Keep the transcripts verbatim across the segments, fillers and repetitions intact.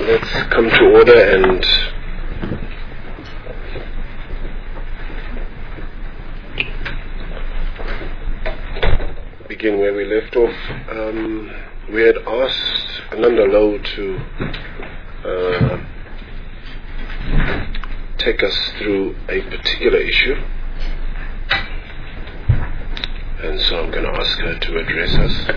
let's come to order and begin where we left off. Um, we had asked Ananda Low to uh, take us through a particular issue, and so I'm going to ask her to address us.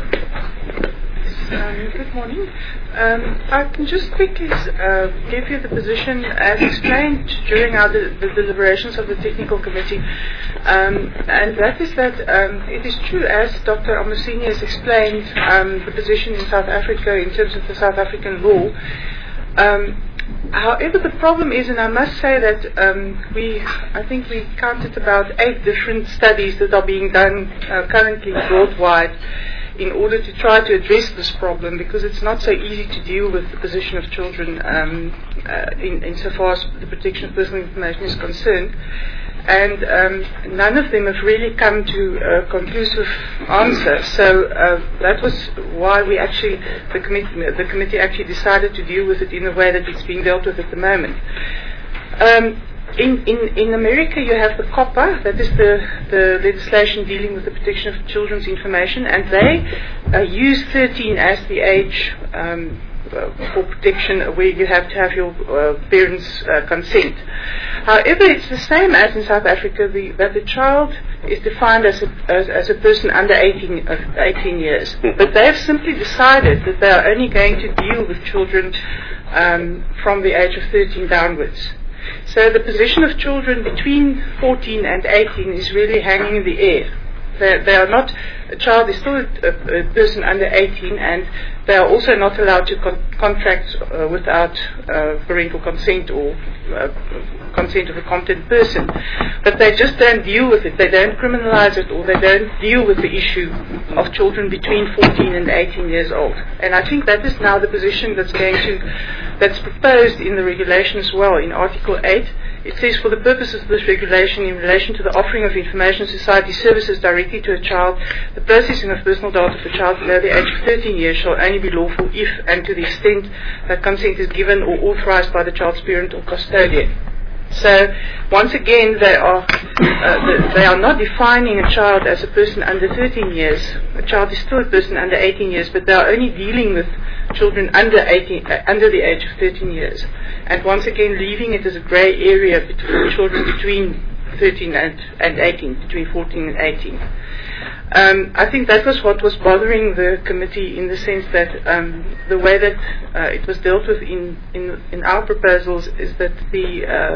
Um, good morning. Um, I can just quickly uh, give you the position as explained during our de- the deliberations of the technical committee, um, and that is that um, it is true, as Doctor Ambosini has explained, um, the position in South Africa in terms of the South African law. Um, However, the problem is, and I must say that um, we, I think we counted about eight different studies that are being done uh, currently worldwide in order to try to address this problem, because it's not so easy to deal with the position of children um, uh, in, insofar as the protection of personal information is concerned. And um, none of them have really come to a conclusive answer. So uh, that was why we actually, the committee, the committee actually decided to deal with it in the way that it's being dealt with at the moment. Um, in, in, in America, you have the COPPA, that is the, the legislation dealing with the protection of children's information, and they uh, use thirteen as the age um, Uh, for protection, where you have to have your uh, parents' uh, consent. However, it's the same as in South Africa, the, that the child is defined as a, as, as a person under eighteen, uh, eighteen years. But they have simply decided that they are only going to deal with children um, from the age of thirteen downwards. So the position of children between fourteen and eighteen is really hanging in the air. They, they are not, a child is still a, a, a person under eighteen, and they are also not allowed to con- contract uh, without uh, parental consent or uh, consent of a competent person. But they just don't deal with it. They don't criminalize it, or they don't deal with the issue of children between fourteen and eighteen years old. And I think that is now the position that's going to, that's proposed in the regulation as well. In Article eight, it says, for the purposes of this regulation in relation to the offering of information society services directly to a child, the processing of personal data for a child below the age of thirteen years shall only be lawful if and to the extent that consent is given or authorized by the child's parent or custodian. So, once again, they are uh, they are not defining a child as a person under thirteen years. A child is still a person under eighteen years, but they are only dealing with children under eighteen, uh, under the age of thirteen years. And once again, leaving it as a grey area between children between thirteen and, and eighteen, between fourteen and eighteen. Um, I think that was what was bothering the committee, in the sense that um, the way that uh, it was dealt with in, in, in our proposals is that the uh,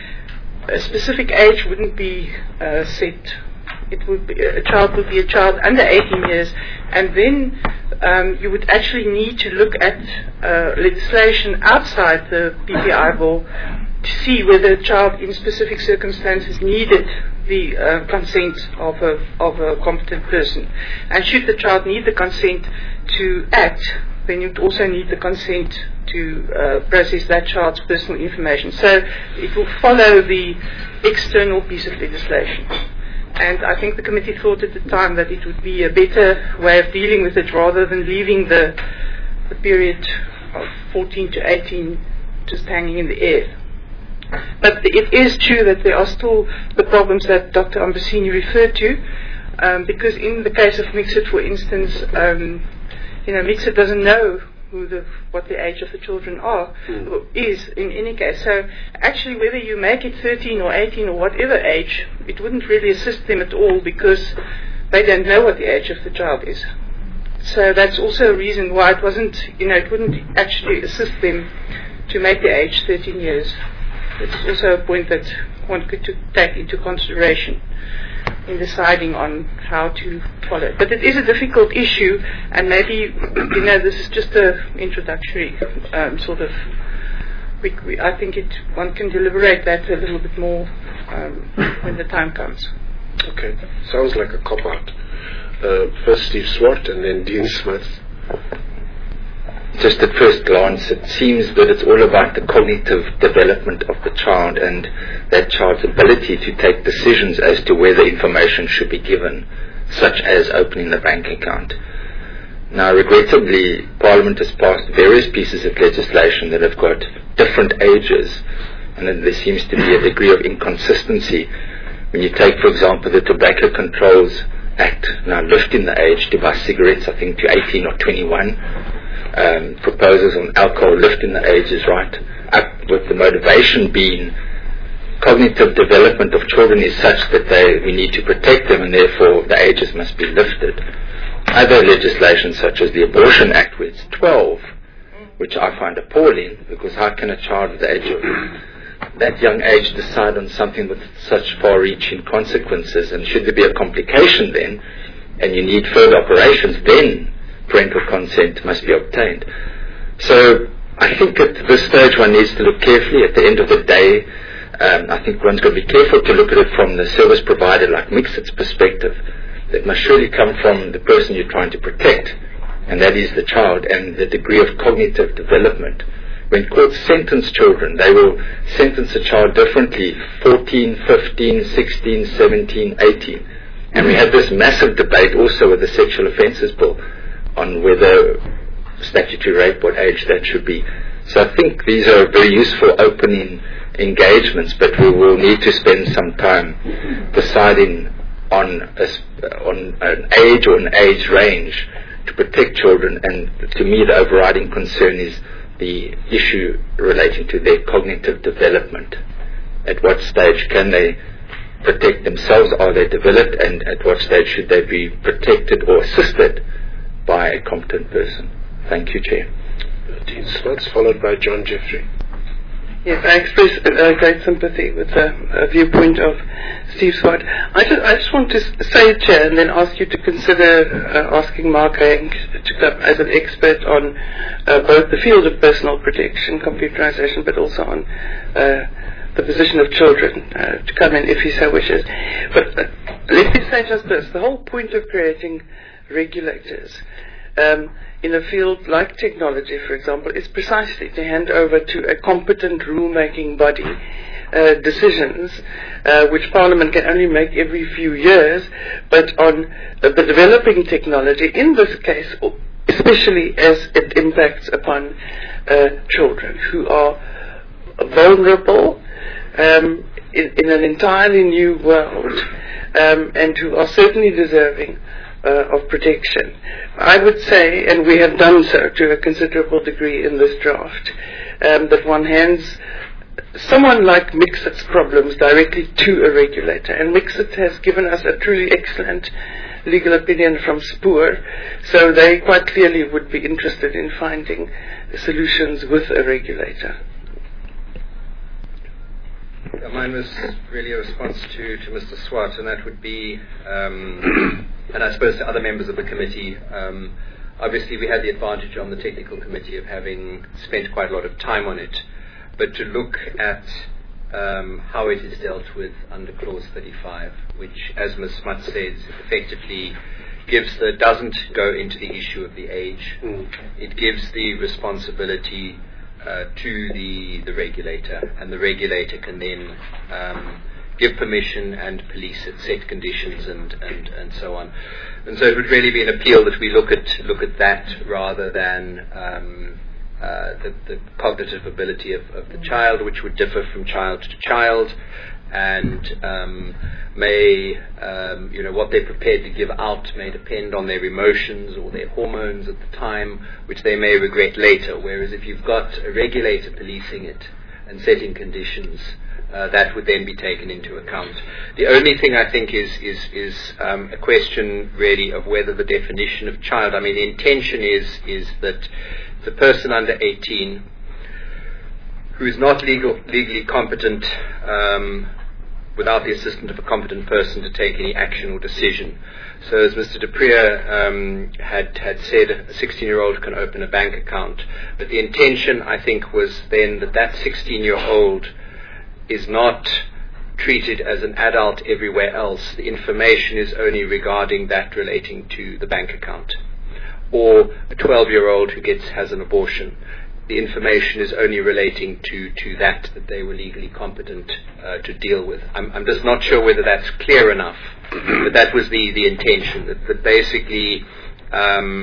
a specific age wouldn't be uh, set. It would be, a child would be a child under eighteen years, and then um, you would actually need to look at uh, legislation outside the P P I bill to see whether a child in specific circumstances needed the uh, consent of a, of a competent person. And should the child need the consent to act, then you'd also need the consent to uh, process that child's personal information. So it will follow the external piece of legislation. And I think the committee thought at the time that it would be a better way of dealing with it, rather than leaving the, the period of fourteen to eighteen just hanging in the air. But it is true that there are still the problems that Doctor Ambosini referred to, um, because in the case of Mixit, for instance, um, you know, Mixit doesn't know who the, what the age of the children are, mm. is in any case. So actually, whether you make it thirteen or eighteen or whatever age, it wouldn't really assist them at all, because they don't know what the age of the child is. So that's also a reason why it wasn't, you know, it wouldn't actually assist them to make the age thirteen years. It's also a point that one could to take into consideration in deciding on how to follow it. But it is a difficult issue, and maybe, you know, this is just an introductory um, sort of, we, we, I think it, one can deliberate that a little bit more um, when the time comes. Okay, sounds like a cop-out. Uh, first Steve Swart and then Dean Smith. Just at first glance, it seems that it's all about the cognitive development of the child and that child's ability to take decisions as to whether information should be given, such as opening the bank account. Now, regrettably, Parliament has passed various pieces of legislation that have got different ages, and then there seems to be a degree of inconsistency. When you take, for example, the Tobacco Controls Act, now lifting the age to buy cigarettes, I think, to eighteen or twenty-one. Um, proposals on alcohol lifting the age is right, up with the motivation being cognitive development of children is such that they we need to protect them, and therefore the ages must be lifted. Other legislation, such as the Abortion Act, where it's twelve, which I find appalling, because how can a child at the age of that young age decide on something with such far-reaching consequences? And should there be a complication then, and you need further operations, then parental consent must be obtained. So I think at this stage one needs to look carefully. At the end of the day, um, I think one's got to be careful to look at it from the service provider like Mixit's perspective. It must surely come from the person you're trying to protect, and that is the child, and the degree of cognitive development. When courts sentence children, they will sentence a child differently, fourteen, fifteen, sixteen, seventeen, eighteen. And we had this massive debate also with the Sexual Offences Bill on whether statutory rape, what age that should be. So I think these are very useful opening engagements, but we will need to spend some time deciding on, a, on an age or an age range to protect children. And to me the overriding concern is the issue relating to their cognitive development. At what stage can they protect themselves? Are they developed? And at what stage should they be protected or assisted by a competent person? Thank you, Chair. Dean Smuts, followed by John Jeffrey. Yes, I express uh, great sympathy with the uh, viewpoint of Steve Swart. I just, I just want to say, Chair, and then ask you to consider uh, asking Mark Hank to come as an expert on uh, both the field of personal protection, computerization, but also on uh, the position of children, uh, to come in if he so wishes. But uh, let me say just this. The whole point of creating regulators um, in a field like technology, for example, is precisely to hand over to a competent rulemaking body uh, decisions uh, which Parliament can only make every few years, but on uh, the developing technology, in this case, especially as it impacts upon uh, children who are vulnerable um, in, in an entirely new world, um, and who are certainly deserving Uh, of protection. I would say, and we have done so to a considerable degree in this draft, um, that one hands someone like Mixit's problems directly to a regulator. And Mixit has given us a truly excellent legal opinion from Spoor, so they quite clearly would be interested in finding solutions with a regulator. Yeah, mine was really a response to, to Mister Swart, and that would be, um, and I suppose to other members of the committee, um, obviously we had the advantage on the technical committee of having spent quite a lot of time on it, but to look at um, how it is dealt with under Clause thirty-five, which, as Miz Smuts says, effectively gives the, doesn't go into the issue of the age. Mm. It gives the responsibility Uh, to the, the regulator, and the regulator can then um, give permission and police it, set conditions and, and, and so on. And so it would really be an appeal that we look at look at that rather than um, uh, the, the cognitive ability of, of the child, which would differ from child to child, and um, may, um, you know, what they're prepared to give out may depend on their emotions or their hormones at the time, which they may regret later. Whereas if you've got a regulator policing it and setting conditions, uh, that would then be taken into account. The only thing I think is is is um, a question really of whether the definition of child. I mean, the intention is is that the person under eighteen who is not legal, legally competent, um, without the assistance of a competent person to take any action or decision. So as Mister de Prier um, had, had said, a sixteen-year-old can open a bank account. But the intention, I think, was then that that sixteen-year-old is not treated as an adult everywhere else. The information is only regarding that relating to the bank account. Or a twelve-year-old who gets has an abortion. The information is only relating to, to that that they were legally competent uh, to deal with. I'm, I'm just not sure whether that's clear enough, but that was the, the intention, that, that basically um,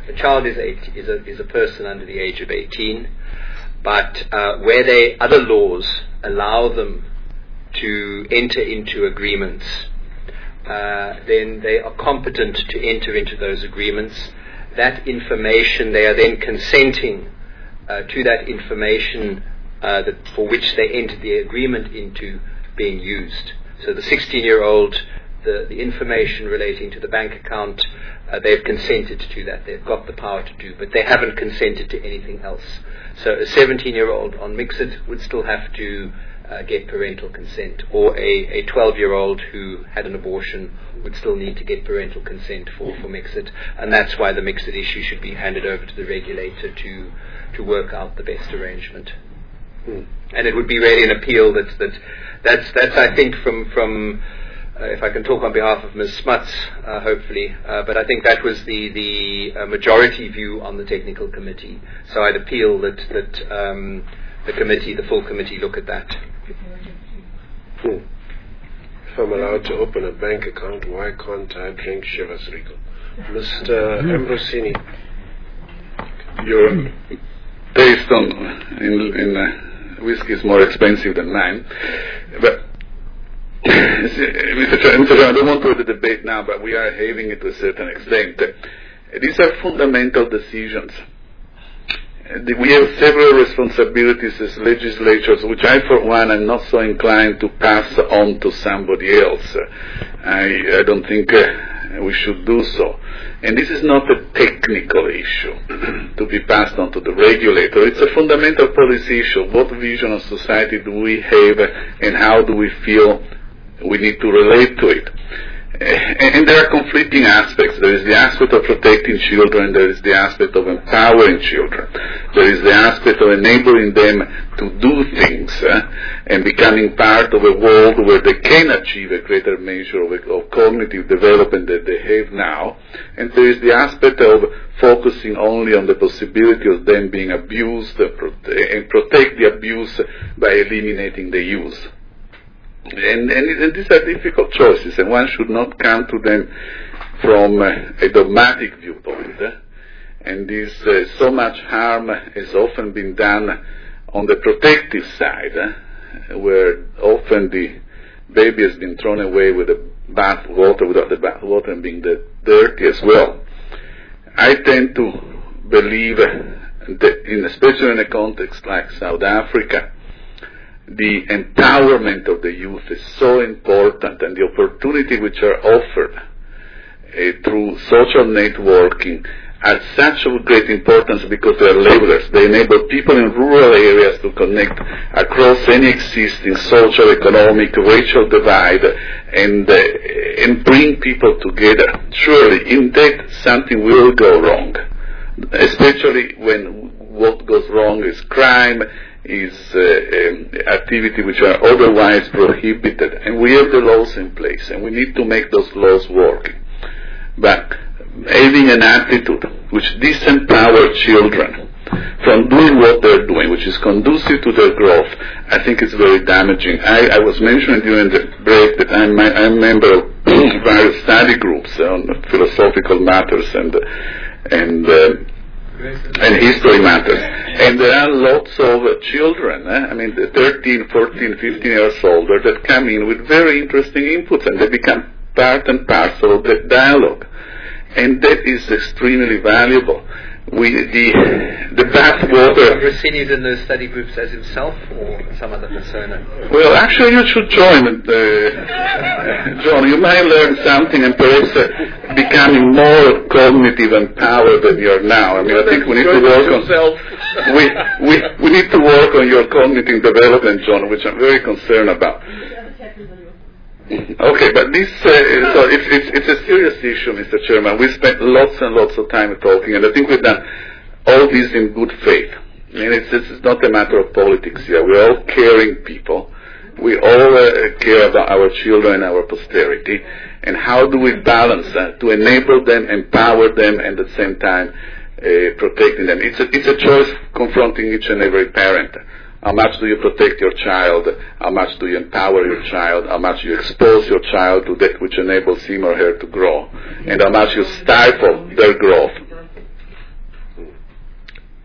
a child is eight, is a is a person under the age of eighteen, but uh, where they other laws allow them to enter into agreements, uh, then they are competent to enter into those agreements. That information, they are then consenting uh, to that information uh, that for which they entered the agreement into being used. So the sixteen-year-old, the, the information relating to the bank account, uh, they've consented to that. They've got the power to do, but they haven't consented to anything else. So a seventeen-year-old on Mixit would still have to uh, get parental consent, or a, a twelve-year-old who had an abortion would still need to get parental consent for, for Mixit, and that's why the Mixit issue should be handed over to the regulator to to work out the best arrangement. Hmm. And it would be really an appeal that that that's that's I think from from uh, if I can talk on behalf of Miz Smuts, uh, hopefully, uh, but I think that was the the uh, majority view on the technical committee. So I'd appeal that that um, the committee, the full committee, look at that. Hmm. If I'm allowed to open a bank account, why can't I drink Chivas Regal? Mister Ambrosini, your taste on in, in uh, whiskey is more expensive than mine. But Mister Chairman, I don't want to have the debate now, but we are having it to a certain extent. Uh, these are fundamental decisions. We have several responsibilities as legislators, which I, for one, am not so inclined to pass on to somebody else. I, I don't think uh, we should do so. And this is not a technical issue to be passed on to the regulator. It's a fundamental policy issue. What vision of society do we have, and how do we feel we need to relate to it? And there are conflicting aspects. There is the aspect of protecting children, there is the aspect of empowering children, there is the aspect of enabling them to do things uh, and becoming part of a world where they can achieve a greater measure of, of cognitive development that they have now, and there is the aspect of focusing only on the possibility of them being abused and protect the abuse by eliminating the use. And, and, and these are difficult choices, and one should not come to them from uh, a dogmatic viewpoint. Eh? And this, uh, so much harm has often been done on the protective side, eh? Where often the baby has been thrown away with the bath water, without the bath water being the dirty as well. I tend to believe that, in, especially in a context like South Africa, the empowerment of the youth is so important, and the opportunity which are offered uh, through social networking are such of great importance because they are levelers. They enable people in rural areas to connect across any existing social, economic, racial divide, and, uh, and bring people together. Surely, in that, something will go wrong, especially when what goes wrong is crime, is uh, um, activity which are otherwise prohibited, and we have the laws in place, and we need to make those laws work. But having an attitude which disempowers children from doing what they're doing, which is conducive to their growth, I think it's very damaging. I, I was mentioning during the break that I'm, I'm a member of various study groups on philosophical matters and and uh, and history matters. And there are lots of uh, children, eh? I mean, thirteen, fourteen, fifteen years older that come in with very interesting inputs, and they become part and parcel of that dialogue. And that is extremely valuable. We, the, the bathwater... Rossini's in those study groups as himself, or some other persona? Well, actually you should join, uh, John. You might learn something and perhaps uh, becoming more cognitive and powered than you are now. I mean, I think we need to work on... we, we, we need to work on your cognitive development, John, which I'm very concerned about. Okay, but this, uh, so it's, it's, it's a serious issue, Mister Chairman. We spent lots and lots of time talking, and I think we've done all this in good faith. I mean, it's, it's not a matter of politics here. We're all caring people. We all uh, care about our children and our posterity. And how do we balance that to enable them, empower them, and at the same time uh, protecting them? It's a, it's a choice confronting each and every parent. How much do you protect your child? How much do you empower your child? How much you expose your child to that which enables him or her to grow? And how much you stifle their growth?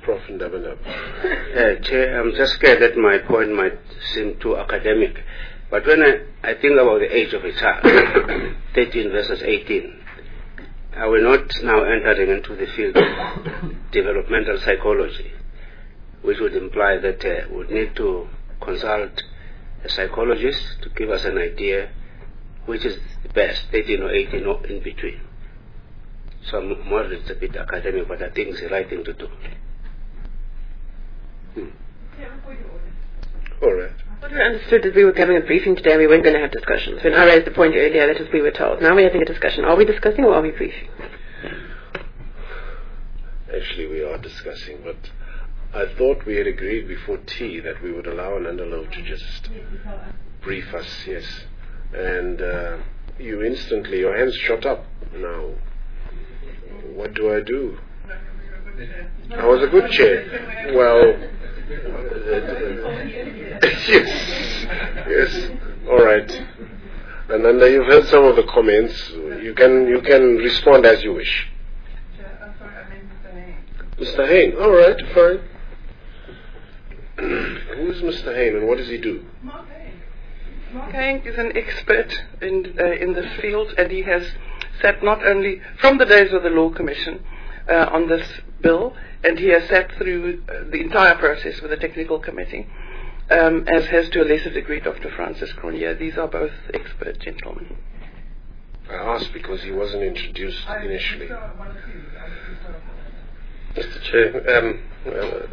Professor Ndabandaba. Uh, Chair, I'm just scared that my point might seem too academic. But when I, I think about the age of a child, thirteen versus eighteen, are we not now entering into the field of developmental psychology, which would imply that uh, we would need to consult a psychologist to give us an idea which is the best, thirteen or eighteen or in between. So I'm more it's a bit academic, but I think it's the right thing to do. Hmm. All right. I thought we understood that we were having a briefing today and we weren't going to have discussions. When I raised the point earlier, that is we were told. Now we're having a discussion. Are we discussing or are we briefing? Actually, we are discussing, but I thought we had agreed before tea that we would allow an underlow to just brief us, yes. And uh, you instantly, your hands shot up. Now, what do I do? I was a good chair. Well, yes, yes. All right. And then you've heard some of the comments. You can you can respond as you wish. Mister Hain. All right, fine. Who is Mister Hain and what does he do? Mark Hain. Mark Hain is an expert in uh, in this field, and he has sat not only from the days of the Law Commission uh, on this bill, and he has sat through uh, the entire process with the technical committee, um, as has to a lesser degree Doctor Francis Cronje. These are both expert gentlemen. I asked because he wasn't introduced initially. Mister Chair, um, uh,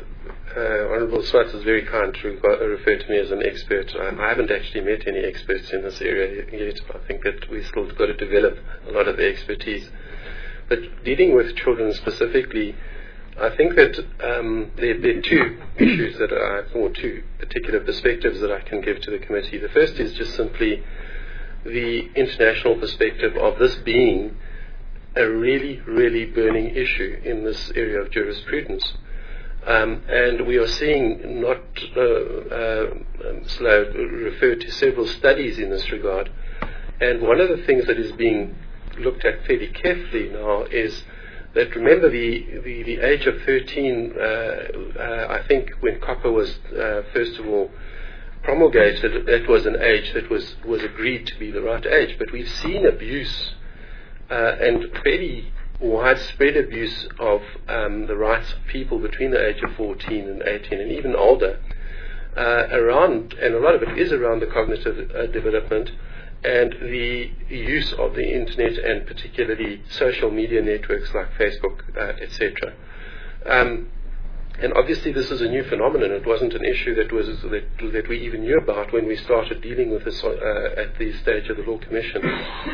uh, Honourable Swart is very kind to refer to me as an expert. I, I haven't actually met any experts in this area yet. I think that we've still got to develop a lot of the expertise. But dealing with children specifically, I think that um, there, there are two issues that I, or two particular perspectives that I can give to the committee. The first is just simply the international perspective of this being a really, really burning issue in this area of jurisprudence. Um, and we are seeing, not uh, uh, slow, refer to several studies in this regard. And one of the things that is being looked at fairly carefully now is that, remember, the, the, the age of thirteen, uh, uh, I think when COPPA was uh, first of all promulgated, that was an age that was, was agreed to be the right age. But we've seen abuse uh, and fairly widespread abuse of um, the rights of people between the age of fourteen and eighteen and even older uh, around, and a lot of it is around the cognitive uh, development and the use of the internet and particularly social media networks like Facebook, uh, et cetera. Um, and obviously this is a new phenomenon. It wasn't an issue that was that, that we even knew about when we started dealing with this uh, at the stage of the Law Commission.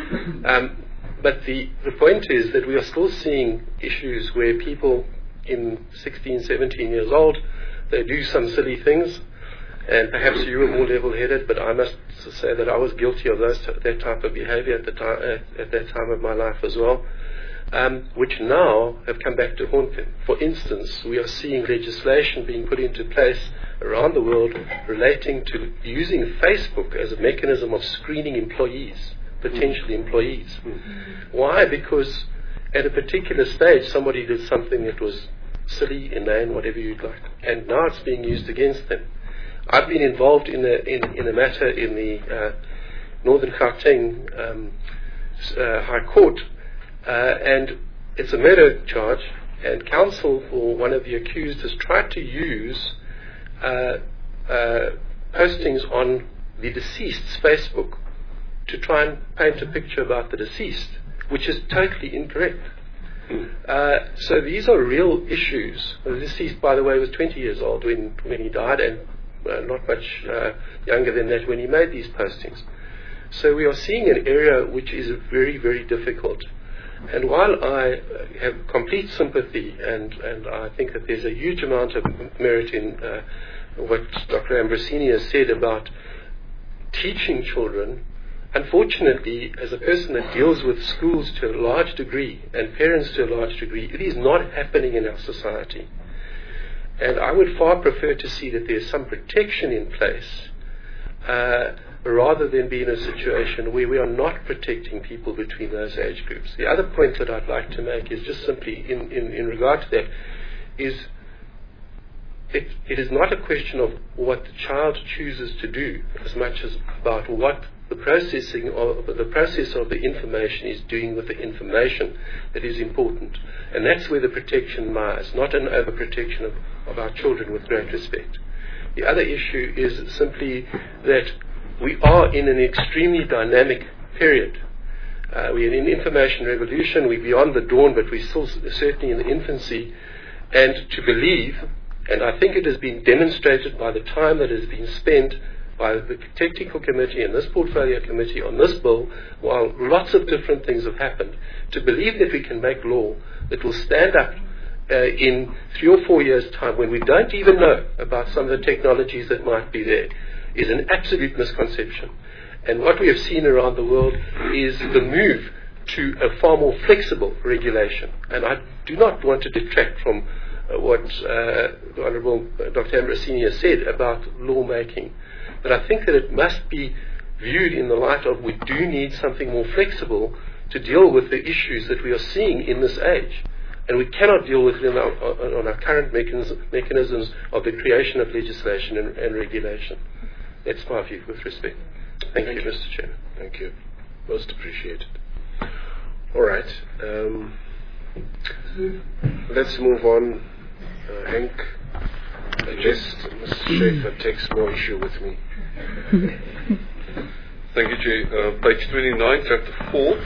Um, but the, the point is that we are still seeing issues where people in sixteen, seventeen years old, they do some silly things. And perhaps you were more level-headed, but I must say that I was guilty of those, that type of behavior at, the time, at, at that time of my life as well, um, which now have come back to haunt them. For instance, we are seeing legislation being put into place around the world relating to using Facebook as a mechanism of screening employees, potential employees. Mm-hmm. Why? Because at a particular stage somebody did something that was silly, inane, whatever you'd like, and now it's being used against them. I've been involved in a, in, in a matter in the uh, Northern Gauteng um, uh, High Court, uh, and it's a murder charge, and counsel for one of the accused has tried to use uh, uh, postings on the deceased's Facebook to try and paint a picture about the deceased, which is totally incorrect. Uh, so these are real issues. The deceased, by the way, was twenty years old when, when he died, and Uh, not much uh, younger than that when he made these postings. So we are seeing an area which is very, very difficult. And while I have complete sympathy and, and I think that there's a huge amount of merit in uh, what Doctor Ambrosini has said about teaching children, unfortunately, as a person that deals with schools to a large degree and parents to a large degree, it is not happening in our society. And I would far prefer to see that there's some protection in place uh, rather than be in a situation where we are not protecting people between those age groups. The other point that I'd like to make is just simply in, in, in regard to that is it, it is not a question of what the child chooses to do as much as about what the processing of the process of the information is doing with the information that is important. And that's where the protection lies, not an overprotection of, of our children, with great respect. The other issue is simply that we are in an extremely dynamic period. Uh, we're in an information revolution. We're beyond the dawn, but we're still certainly in the infancy. And to believe, and I think it has been demonstrated by the time that has been spent by the technical committee and this portfolio committee on this bill, while lots of different things have happened, to believe that we can make law that will stand up uh, in three or four years' time when we don't even know about some of the technologies that might be there is an absolute misconception. And what we have seen around the world is the move to a far more flexible regulation. And I do not want to detract from uh, what uh, the Honourable Doctor Ambrosini has said about lawmaking. But I think that it must be viewed in the light of we do need something more flexible to deal with the issues that we are seeing in this age. And we cannot deal with it in our, on our current mechanism, mechanisms of the creation of legislation and, and regulation. That's my view with respect. Thank, Thank you, you, Mister Chairman. Thank you. Most appreciated. All right. Um, let's move on. Uh, Henk, unless Mister Schaefer takes more issue with me. Thank you, Chair. Uh, page twenty-nine, chapter four,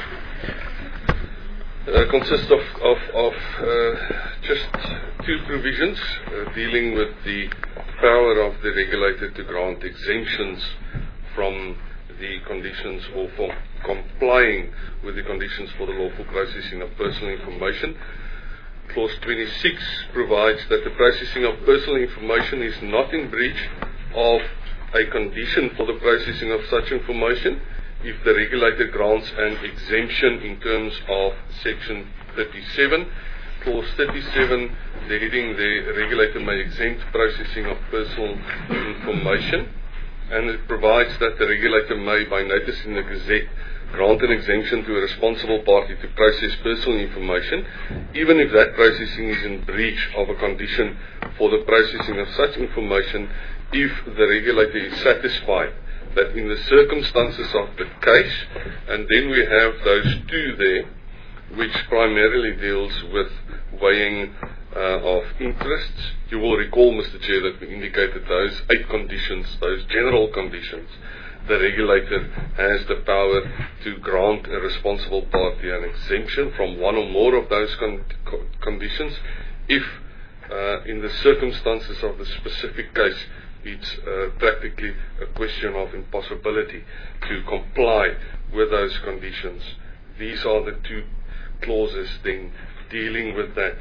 uh, consists of, of, of uh, just two provisions uh, dealing with the power of the regulator to grant exemptions from the conditions or from complying with the conditions for the lawful processing of personal information. Clause twenty-six provides that the processing of personal information is not in breach of a condition for the processing of such information if the regulator grants an exemption in terms of section thirty-seven. Clause thirty-seven, the heading, the regulator may exempt processing of personal information, and it provides that the regulator may, by notice in the Gazette, grant an exemption to a responsible party to process personal information, even if that processing is in breach of a condition for the processing of such information, if the regulator is satisfied that in the circumstances of the case, and then we have those two there, which primarily deals with weighing uh, of interests. You will recall, Mister Chair, that we indicated those eight conditions, those general conditions. The regulator has the power to grant a responsible party an exemption from one or more of those con- co- conditions if, uh, in the circumstances of the specific case, it's uh, practically a question of impossibility to comply with those conditions. These are the two clauses then dealing with that.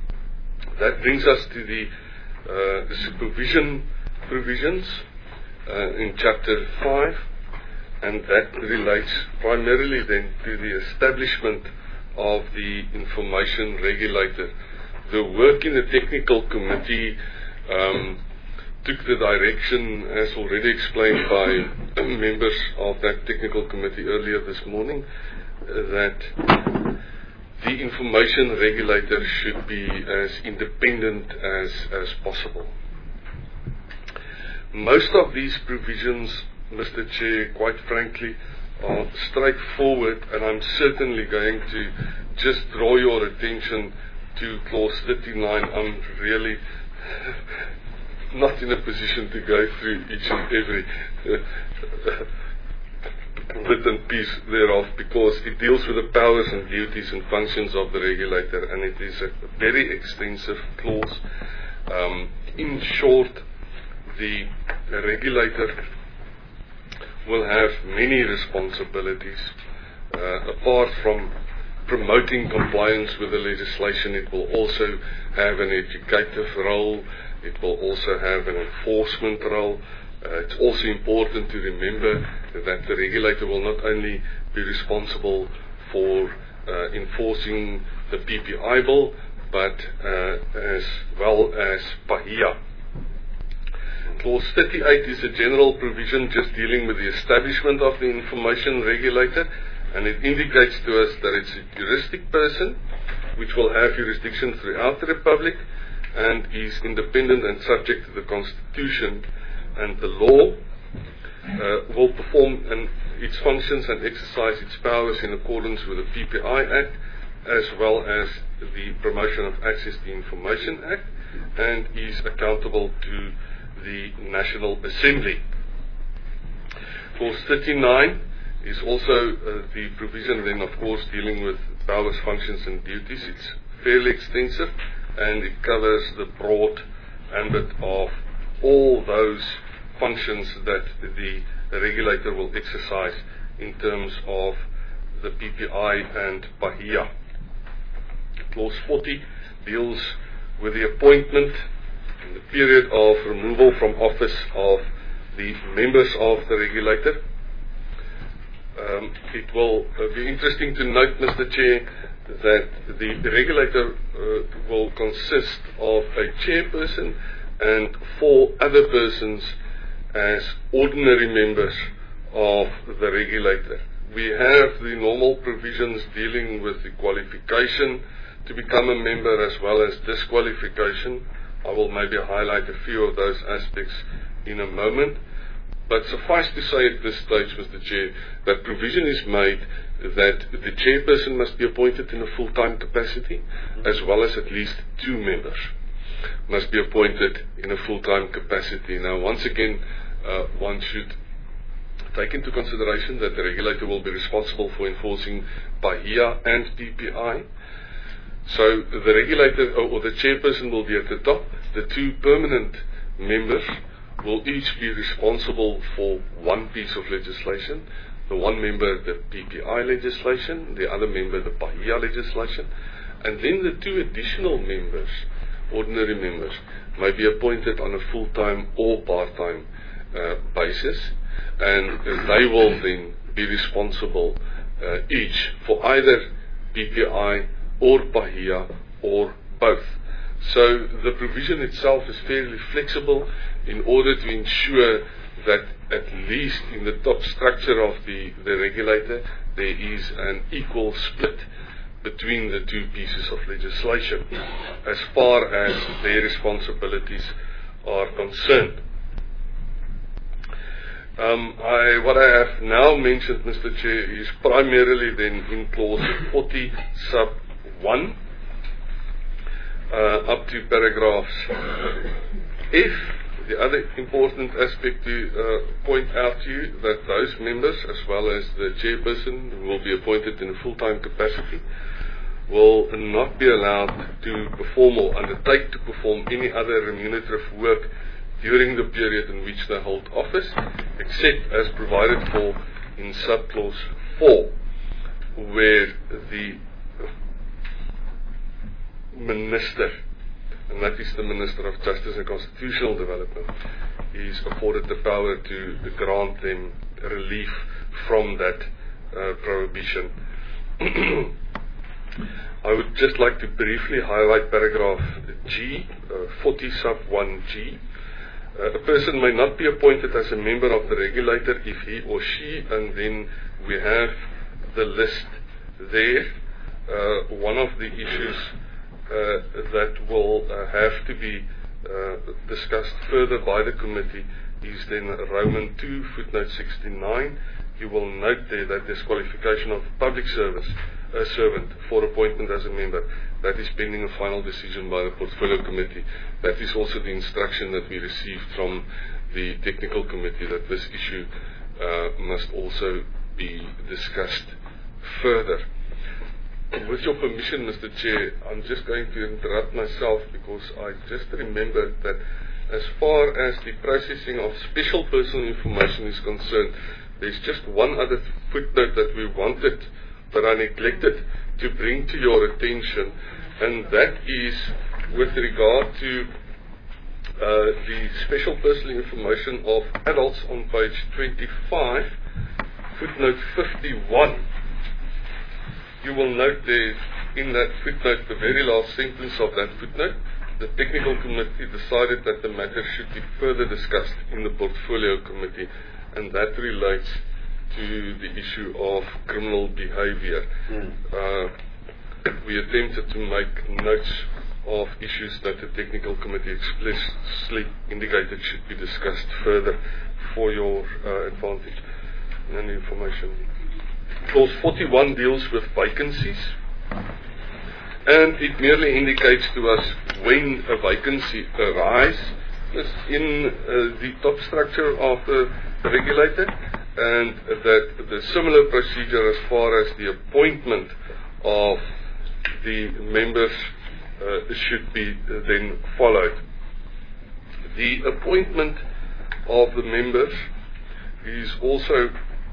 That brings us to the, uh, the supervision provisions uh, in chapter five, and that relates primarily then to the establishment of the information regulator. The work in the technical committee um, took the direction, as already explained by members of that technical committee earlier this morning, uh, that the information regulator should be as independent as, as possible. Most of these provisions, Mister Chair, quite frankly, are straightforward, and I'm certainly going to just draw your attention to clause thirty-nine. I'm really not in a position to go through each and every uh, bit and piece thereof, because it deals with the powers and duties and functions of the regulator, and it is a very extensive clause. Um, in short, the, the regulator will have many responsibilities. Uh, apart from promoting compliance with the legislation, it will also have an educative role. It will also have an enforcement role. Uh, it's also important to remember that the regulator will not only be responsible for uh, enforcing the P P I bill, but uh, as well as PAHIA. Clause thirty-eight is a general provision just dealing with the establishment of the information regulator, and it indicates to us that it's a juristic person which will have jurisdiction throughout the Republic, and is independent and subject to the Constitution and the law, uh, will perform an, its functions and exercise its powers in accordance with the P P I Act, as well as the Promotion of Access to Information Act, and is accountable to the National Assembly. Clause thirty-nine is also uh, the provision then, of course, dealing with powers, functions and duties. It's fairly extensive, and it covers the broad ambit of all those functions that the regulator will exercise in terms of the P P I and PAHIA. Clause forty deals with the appointment and the period of removal from office of the members of the regulator. Um, it will uh, be interesting to note, Mister Chair, that the, the regulator uh, will consist of a chairperson and four other persons as ordinary members of the regulator. We have the normal provisions dealing with the qualification to become a member as well as disqualification. I will maybe highlight a few of those aspects in a moment. But suffice to say at this stage, Mister Chair, that provision is made that the chairperson must be appointed in a full-time capacity, as well as at least two members must be appointed in a full-time capacity. Now, once again, uh, one should take into consideration that the regulator will be responsible for enforcing PAHIA and P P I. So the regulator or the chairperson will be at the top. The two permanent members will each be responsible for one piece of legislation. The one member the P P I legislation, the other member the PAHIA legislation, and then the two additional members, ordinary members, may be appointed on a full-time or part-time uh, basis, and they will then be responsible uh, each for either P P I or PAHIA or both. So the provision itself is fairly flexible in order to ensure that at least in the top structure of the, the regulator there is an equal split between the two pieces of legislation as far as their responsibilities are concerned. Um, I, what I have now mentioned, Mister Chair, is primarily then in clause forty sub one uh, up to paragraphs F. The other important aspect to uh, point out to you that those members, as well as the chairperson who will be appointed in a full-time capacity, will not be allowed to perform or undertake to perform any other remunerative work during the period in which they hold office, except as provided for in subclause four, where the minister, and that is the Minister of Justice and Constitutional Development, is afforded the power to grant them relief from that uh, prohibition. I would just like to briefly highlight paragraph G, uh, forty sub one G. Uh, a person may not be appointed as a member of the regulator if he or she, and then we have the list there. Uh, one of the issues Uh, that will uh, have to be uh, discussed further by the committee is then Roman two, footnote sixty-nine. You will note there that disqualification of public service uh, servant for appointment as a member, that is pending a final decision by the Portfolio Committee. That is also the instruction that we received from the Technical Committee, that this issue uh, must also be discussed further. With your permission, Mister Chair, I'm just going to interrupt myself because I just remembered that as far as the processing of special personal information is concerned, there's just one other footnote that we wanted, but I neglected to bring to your attention, and that is with regard to uh, the special personal information of adults on page twenty-five, footnote fifty-one. You will note there in that footnote, the very last sentence of that footnote, the Technical Committee decided that the matter should be further discussed in the Portfolio Committee, and that relates to the issue of criminal behavior. Mm. Uh, we attempted to make notes of issues that the technical committee explicitly indicated should be discussed further for your uh, advantage and information. Clause forty-one deals with vacancies, and it merely indicates to us when a vacancy arises in uh, the top structure of the regulator, and that the similar procedure as far as the appointment of the members uh, should be uh, then followed. The appointment of the members is also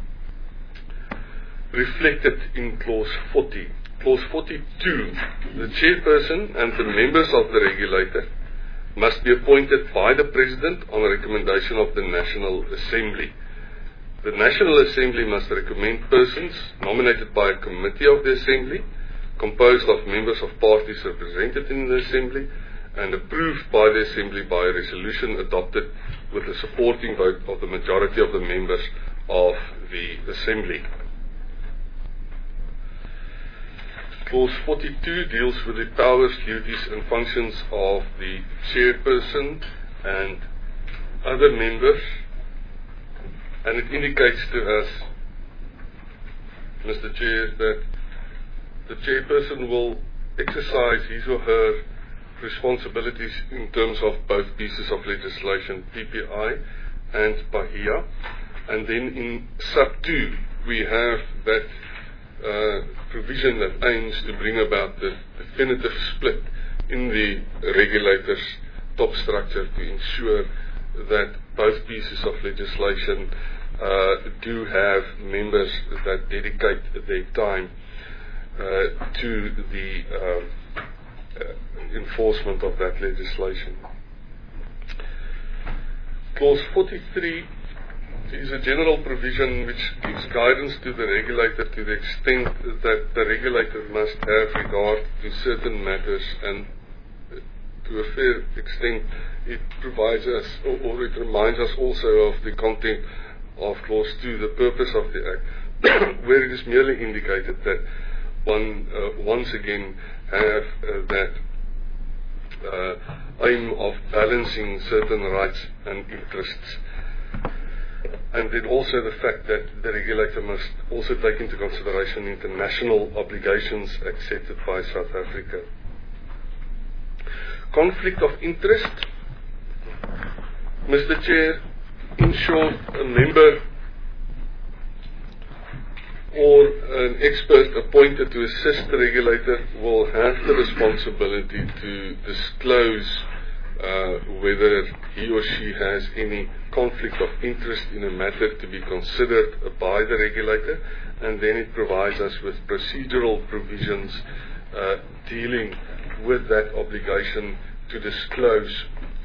reflected in clause forty. Clause forty-two, the chairperson and the members of the regulator must be appointed by the President on recommendation of the National Assembly. The National Assembly must recommend persons nominated by a committee of the Assembly, composed of members of parties represented in the Assembly, and approved by the Assembly by a resolution adopted with the supporting vote of the majority of the members of the Assembly. Clause forty-two deals with the powers, duties and functions of the chairperson and other members, and it indicates to us, Mister Chair, that the chairperson will exercise his or her responsibilities in terms of both pieces of legislation, P P I and PAHIA. And then in sub two, we have that uh, provision that aims to bring about the definitive split in the regulator's top structure to ensure that both pieces of legislation uh, do have members that dedicate their time uh, to the uh, uh, enforcement of that legislation. Clause forty-three is a general provision which gives guidance to the regulator to the extent that the regulator must have regard to certain matters, and to a fair extent it provides us, or, or it reminds us also of the content of clause two, the purpose of the act, where it is merely indicated that one uh, once again have uh, that uh, aim of balancing certain rights and interests. And then also the fact that the regulator must also take into consideration international obligations accepted by South Africa. Conflict of interest. Mister Chair, in short, a member or an expert appointed to assist the regulator will have the responsibility to disclose uh, whether he or she has any conflict of interest in a matter to be considered by the regulator, and then it provides us with procedural provisions uh, dealing with that obligation to disclose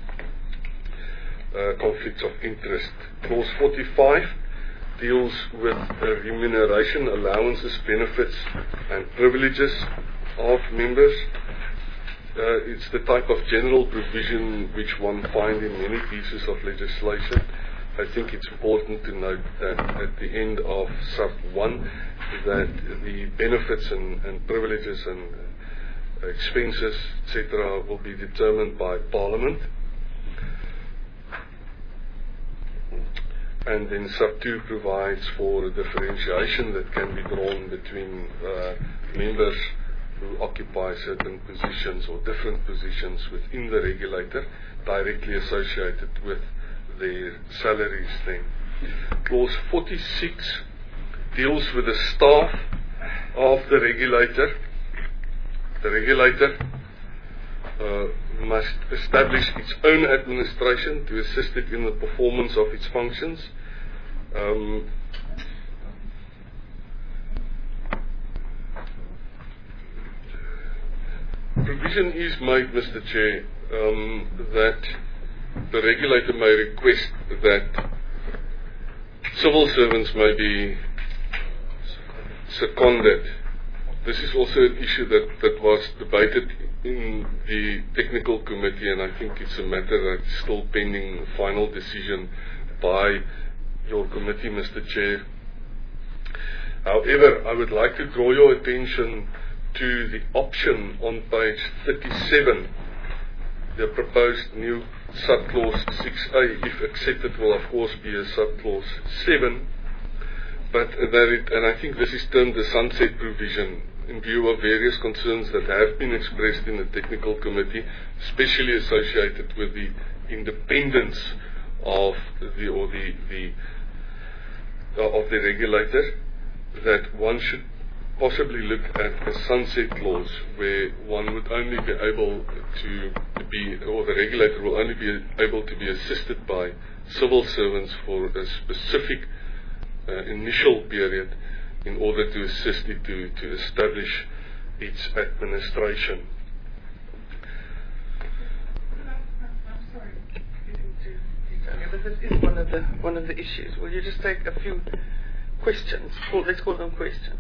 uh, conflicts of interest. Clause forty-five deals with uh, remuneration, allowances, benefits and privileges of members. Uh, it's the type of general provision which one finds in many pieces of legislation. I think it's important to note that at the end of sub one, that the benefits and, and privileges and uh, expenses, et cetera, will be determined by Parliament. And then sub two provides for a differentiation that can be drawn between uh, members who occupy certain positions or different positions within the regulator, directly associated with their salaries then. Clause forty-six deals with the staff of the regulator. The regulator uh, must establish its own administration to assist it in the performance of its functions. Um, Provision is made, Mister Chair, um, that the regulator may request that civil servants may be seconded. This is also an issue that, that was debated in the technical committee, and I think it's a matter that's still pending final decision by your committee, Mister Chair. However, I would like to draw your attention to the option on page thirty-seven, the proposed new subclause six A, if accepted, will of course be a subclause seven, but that it, and I think this is termed the sunset provision, in view of various concerns that have been expressed in the technical committee, especially associated with the independence of the or the the uh, of the regulator, that one should possibly look at a sunset clause where one would only be able to be, or the regulator will only be able to be assisted by civil servants for a specific uh, initial period in order to assist it to, to establish its administration. I'm sorry, getting too detailed, but this is one of the one of the issues. Will you just take a few questions? Call, let's call them questions.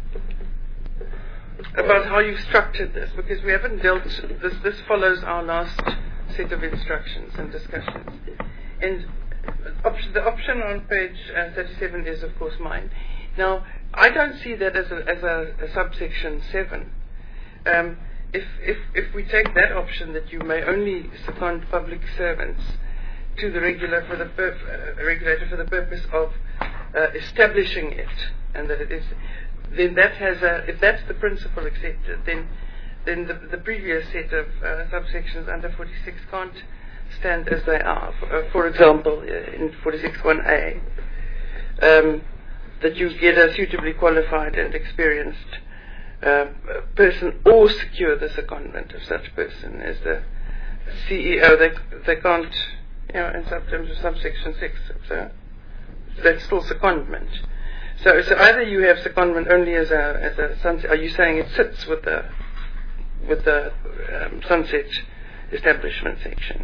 About how you've structured this, because we haven't dealt. This this follows our last set of instructions and discussions. And option, the option on page uh, thirty-seven is, of course, mine. Now, I don't see that as a as a, a subsection seven. Um, if if if we take that option that you may only second public servants to the regular for the pur- uh, regulator for the purpose of uh, establishing it, and that it is. Then that has a, if that's the principle accepted, then then the, the previous set of uh, subsections under forty-six can't stand as they are. For, uh, for example, uh, in forty-six one A, um, that you get a suitably qualified and experienced uh, person or secure the secondment of such person as the C E O. They they can't, you know, in terms of subsection six. So that's still secondment. So, so either you have secondment only as a as a sunset. Are you saying it sits with the with the um, sunset establishment section?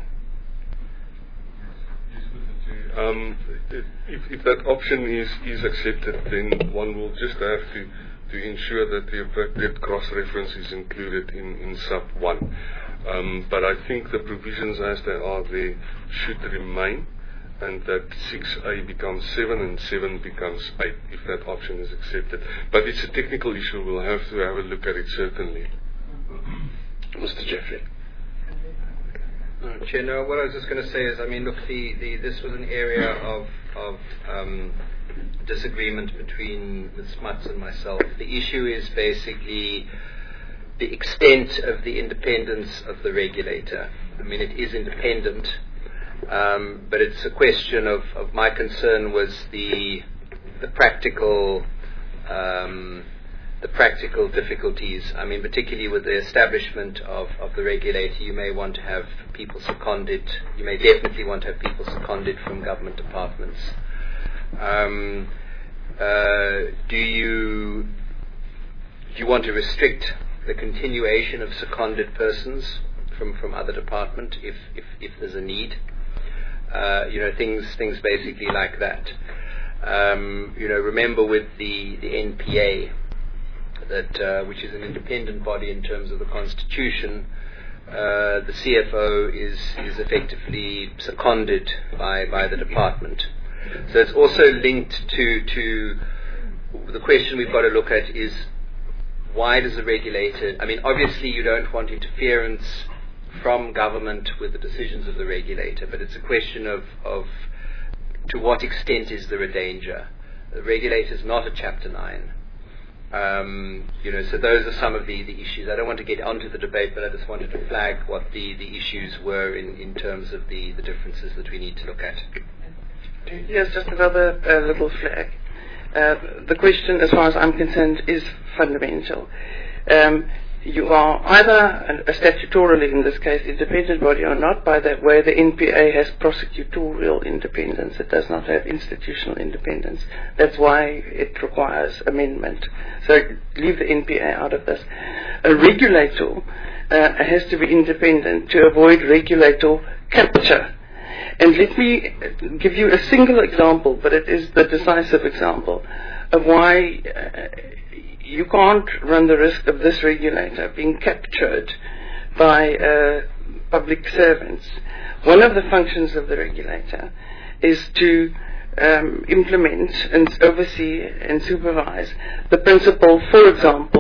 Um, if, if that option is, is accepted, then one will just have to, to ensure that the appropriate cross-reference is included in, in sub one. Um, but I think the provisions as they are there should remain, and that six A becomes seven and seven becomes eight if that option is accepted. But it's a technical issue. We'll have to have a look at it, certainly. Mister Jeffrey. Uh, Chair, no, what I was just going to say is, I mean, look, the, the, this was an area of, of um, disagreement between Miz Smuts and myself. The issue is basically the extent of the independence of the regulator. I mean, it is independent. Um, but it's a question of, of my concern was the the practical um, the practical difficulties. I mean, particularly with the establishment of, of the regulator, you may want to have people seconded. You may definitely want to have people seconded from government departments. Um, uh, do you do you want to restrict the continuation of seconded persons from, from other department if, if, if there's a need? Uh, you know, things things basically like that. Um, you know, remember with the, the N P A, that uh, which is an independent body in terms of the Constitution, uh, the C F O is is effectively seconded by, by the department. So it's also linked to to the question we've got to look at is, why does the regulator? I mean, obviously you don't want interference from government with the decisions of the regulator, but it's a question of, of to what extent is there a danger. The regulator is not a Chapter nine. Um, you know, so those are some of the, the issues. I don't want to get onto the debate, but I just wanted to flag what the, the issues were in, in terms of the, the differences that we need to look at. Yes, just another uh, little flag. Uh, the question, as far as I'm concerned, is fundamental. Um, You are either a statutorily, in this case, independent body or not. By that way, the N P A has prosecutorial independence. It does not have institutional independence. That's why it requires amendment. So leave the N P A out of this. A regulator uh, has to be independent to avoid regulator capture. And let me give you a single example, but it is the decisive example of why uh, you can't run the risk of this regulator being captured by uh, public servants. One of the functions of the regulator is to um, implement and oversee and supervise the principle, for example,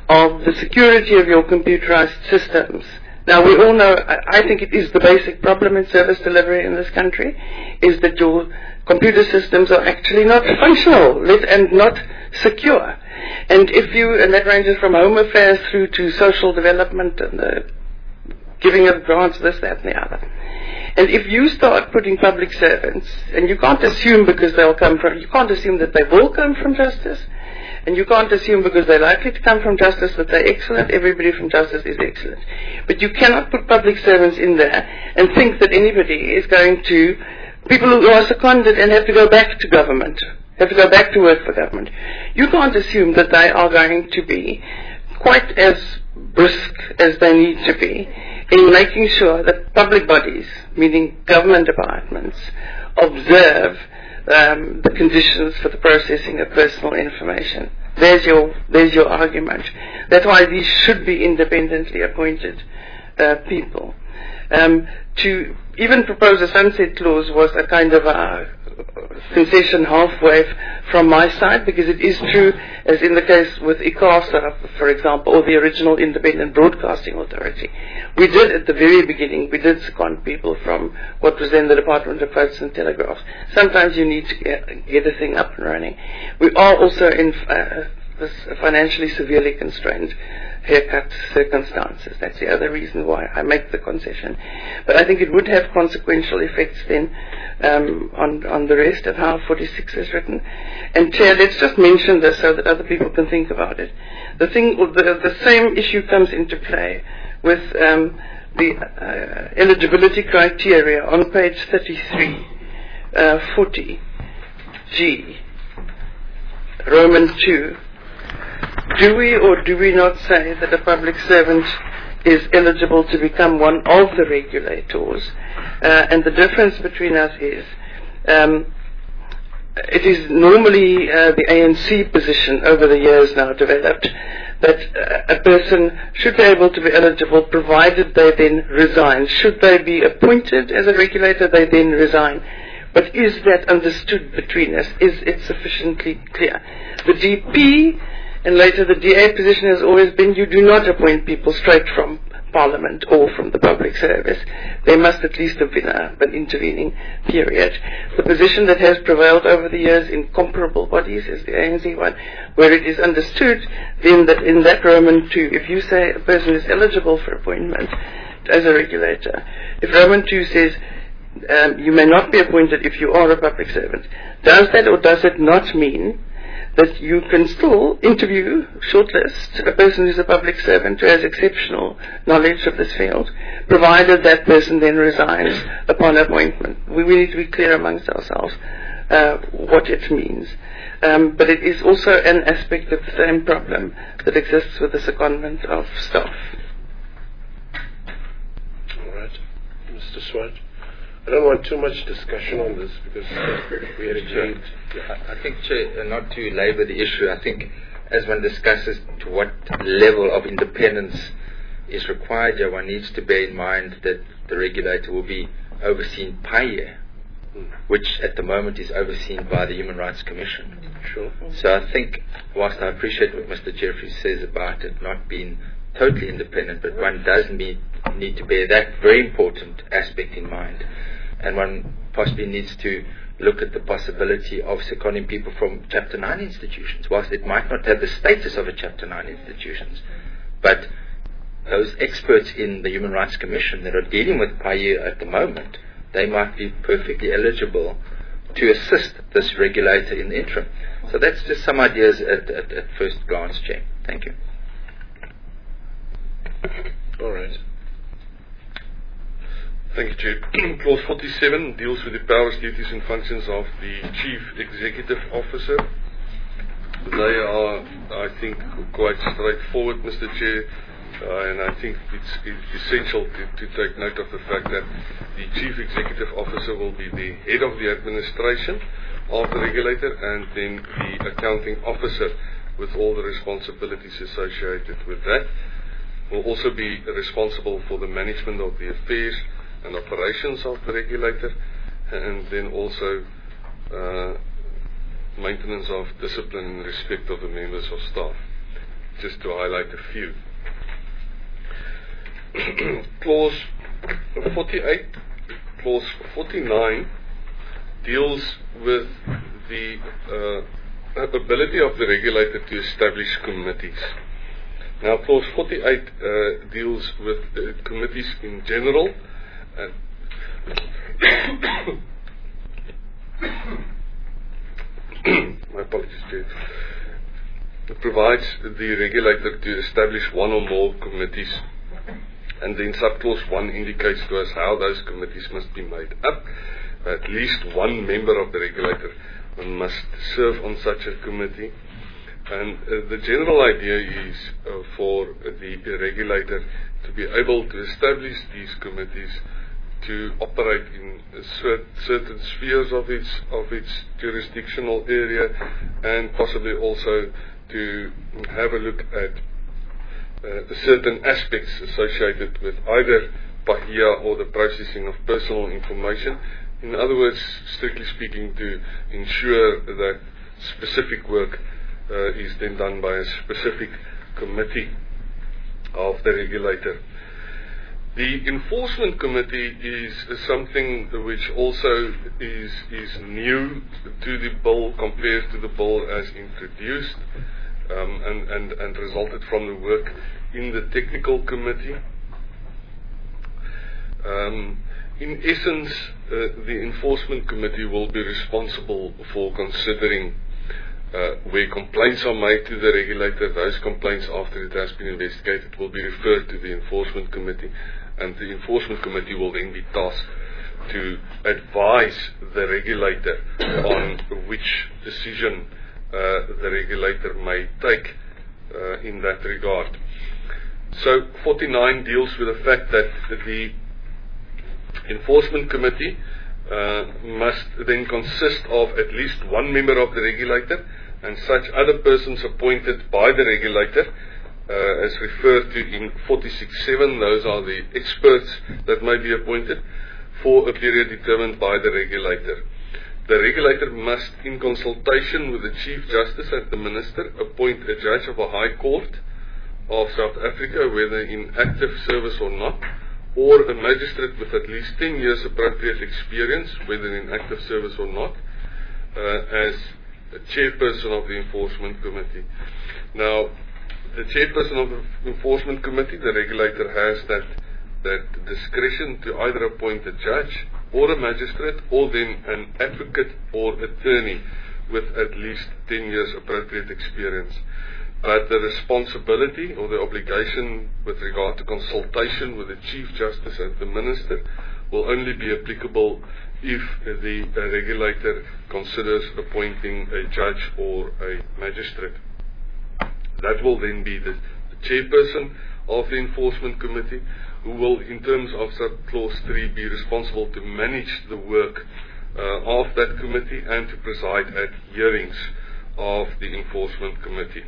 of the security of your computerized systems. Now, we all know, I think it is the basic problem in service delivery in this country, is that your computer systems are actually not functional and not secure. And if you, and that ranges from home affairs through to social development and the giving of grants, this, that, and the other. And if you start putting public servants, and you can't assume because they'll come from, you can't assume that they will come from justice, and you can't assume because they're likely to come from justice that they're excellent. Everybody from justice is excellent. But you cannot put public servants in there and think that anybody is going to, people who are seconded and have to go back to government, have to go back to work for government. You can't assume that they are going to be quite as brisk as they need to be in making sure that public bodies, meaning government departments, observe um, the conditions for the processing of personal information. There's your, there's your argument. That's why these should be independently appointed uh, people. Um, to even propose a sunset clause was a kind of a concession halfway from my side, because it is true, as in the case with ICASA, for example, or the original Independent Broadcasting Authority. We did, at the very beginning, we did second people from what was then the Department of Posts and Telegraphs. Sometimes you need to get, get a thing up and running. We are also in uh, this financially severely constrained haircut circumstances. That's the other reason why I make the concession. But I think it would have consequential effects then um, on, on the rest of how forty-six is written. And Chair, let's just mention this so that other people can think about it. The thing, the, the same issue comes into play with um, the uh, eligibility criteria on page thirty-three, uh, forty, G, Roman two. Do we or do we not say that a public servant is eligible to become one of the regulators? Uh, and the difference between us is um, it is normally uh, the A N C position over the years now developed that uh, a person should be able to be eligible provided they then resign. Should they be appointed as a regulator, they then resign. But is that understood between us? Is it sufficiently clear? The D P and later the D A position has always been you do not appoint people straight from Parliament or from the public service. There must at least have been a, an intervening period. The position that has prevailed over the years in comparable bodies is the A N Z one, where it is understood then that in that Roman two, if you say a person is eligible for appointment as a regulator, if Roman two says um, you may not be appointed if you are a public servant, does that or does it not mean that you can still interview, shortlist a person who's a public servant who has exceptional knowledge of this field, provided that person then resigns upon appointment? We, we need to be clear amongst ourselves uh, what it means. Um, but it is also an aspect of the same problem that exists with the secondment of staff. All right. Mister Swart. I don't want too much discussion on this because we had agreed. I think, Chair, not to labour the issue, I think as one discusses to what level of independence is required here, one needs to bear in mind that the regulator will be overseen per year, which at the moment is overseen by the Human Rights Commission. Sure. So I think, whilst I appreciate what Mister Jeffries says about it not being totally independent, but one does need, need to bear that very important aspect in mind. And one possibly needs to look at the possibility of seconding people from Chapter nine institutions, whilst it might not have the status of a Chapter nine institutions. But those experts in the Human Rights Commission that are dealing with P A I E at the moment, they might be perfectly eligible to assist this regulator in the interim. So that's just some ideas at, at, at first glance, Chair. Thank you. All right. Thank you, Chair. Clause forty-seven deals with the powers, duties and functions of the Chief Executive Officer. They are, I think, quite straightforward, Mister Chair, uh, and I think it's, it's essential to, to take note of the fact that the Chief Executive Officer will be the head of the administration of the regulator and then the accounting officer with all the responsibilities associated with that. Will also be responsible for the management of the affairs and operations of the regulator, and then also uh, maintenance of discipline in respect of the members of staff. just to highlight a few. Clause forty-eight, clause forty-nine deals with the uh, ability of the regulator to establish committees. Now, clause forty-eight uh, deals with uh, committees in general. And my apologies, Chair. It provides the regulator to establish one or more committees, and then subclause one indicates to us how those committees must be made up. At least one member of the regulator must serve on such a committee. And uh, the general idea is uh, for the regulator to be able to establish these committees to operate in cert certain spheres of its of its jurisdictional area, and possibly also to have a look at uh, certain aspects associated with either PAHIA or the processing of personal information. In other words, strictly speaking, to ensure that specific work uh, is then done by a specific committee of the regulator. The enforcement committee is something which also is is new to the bill compared to the bill as introduced, um, and, and, and resulted from the work in the technical committee. Um, in essence, uh, the enforcement committee will be responsible for considering uh, where complaints are made to the regulator. Those complaints, after it has been investigated, will be referred to the enforcement committee, and the enforcement committee will then be tasked to advise the regulator on which decision uh, the regulator may take uh, in that regard. So forty-nine deals with the fact that the enforcement committee uh, must then consist of at least one member of the regulator and such other persons appointed by the regulator. Uh, as referred to in forty-six seven, those are the experts that may be appointed for a period determined by the regulator. The regulator must, in consultation with the Chief Justice and the Minister, appoint a judge of a High Court of South Africa, whether in active service or not, or a magistrate with at least ten years appropriate experience, whether in active service or not, uh, as a chairperson of the enforcement committee. Now, the chairperson of the enforcement committee, the regulator has that that discretion to either appoint a judge or a magistrate, or then an advocate or attorney with at least ten years appropriate experience. But the responsibility or the obligation with regard to consultation with the Chief Justice and the Minister will only be applicable if the uh, regulator considers appointing a judge or a magistrate. That will then be the, the chairperson of the enforcement committee, who will, in terms of subclause three, be responsible to manage the work uh, of that committee and to preside at hearings of the enforcement committee.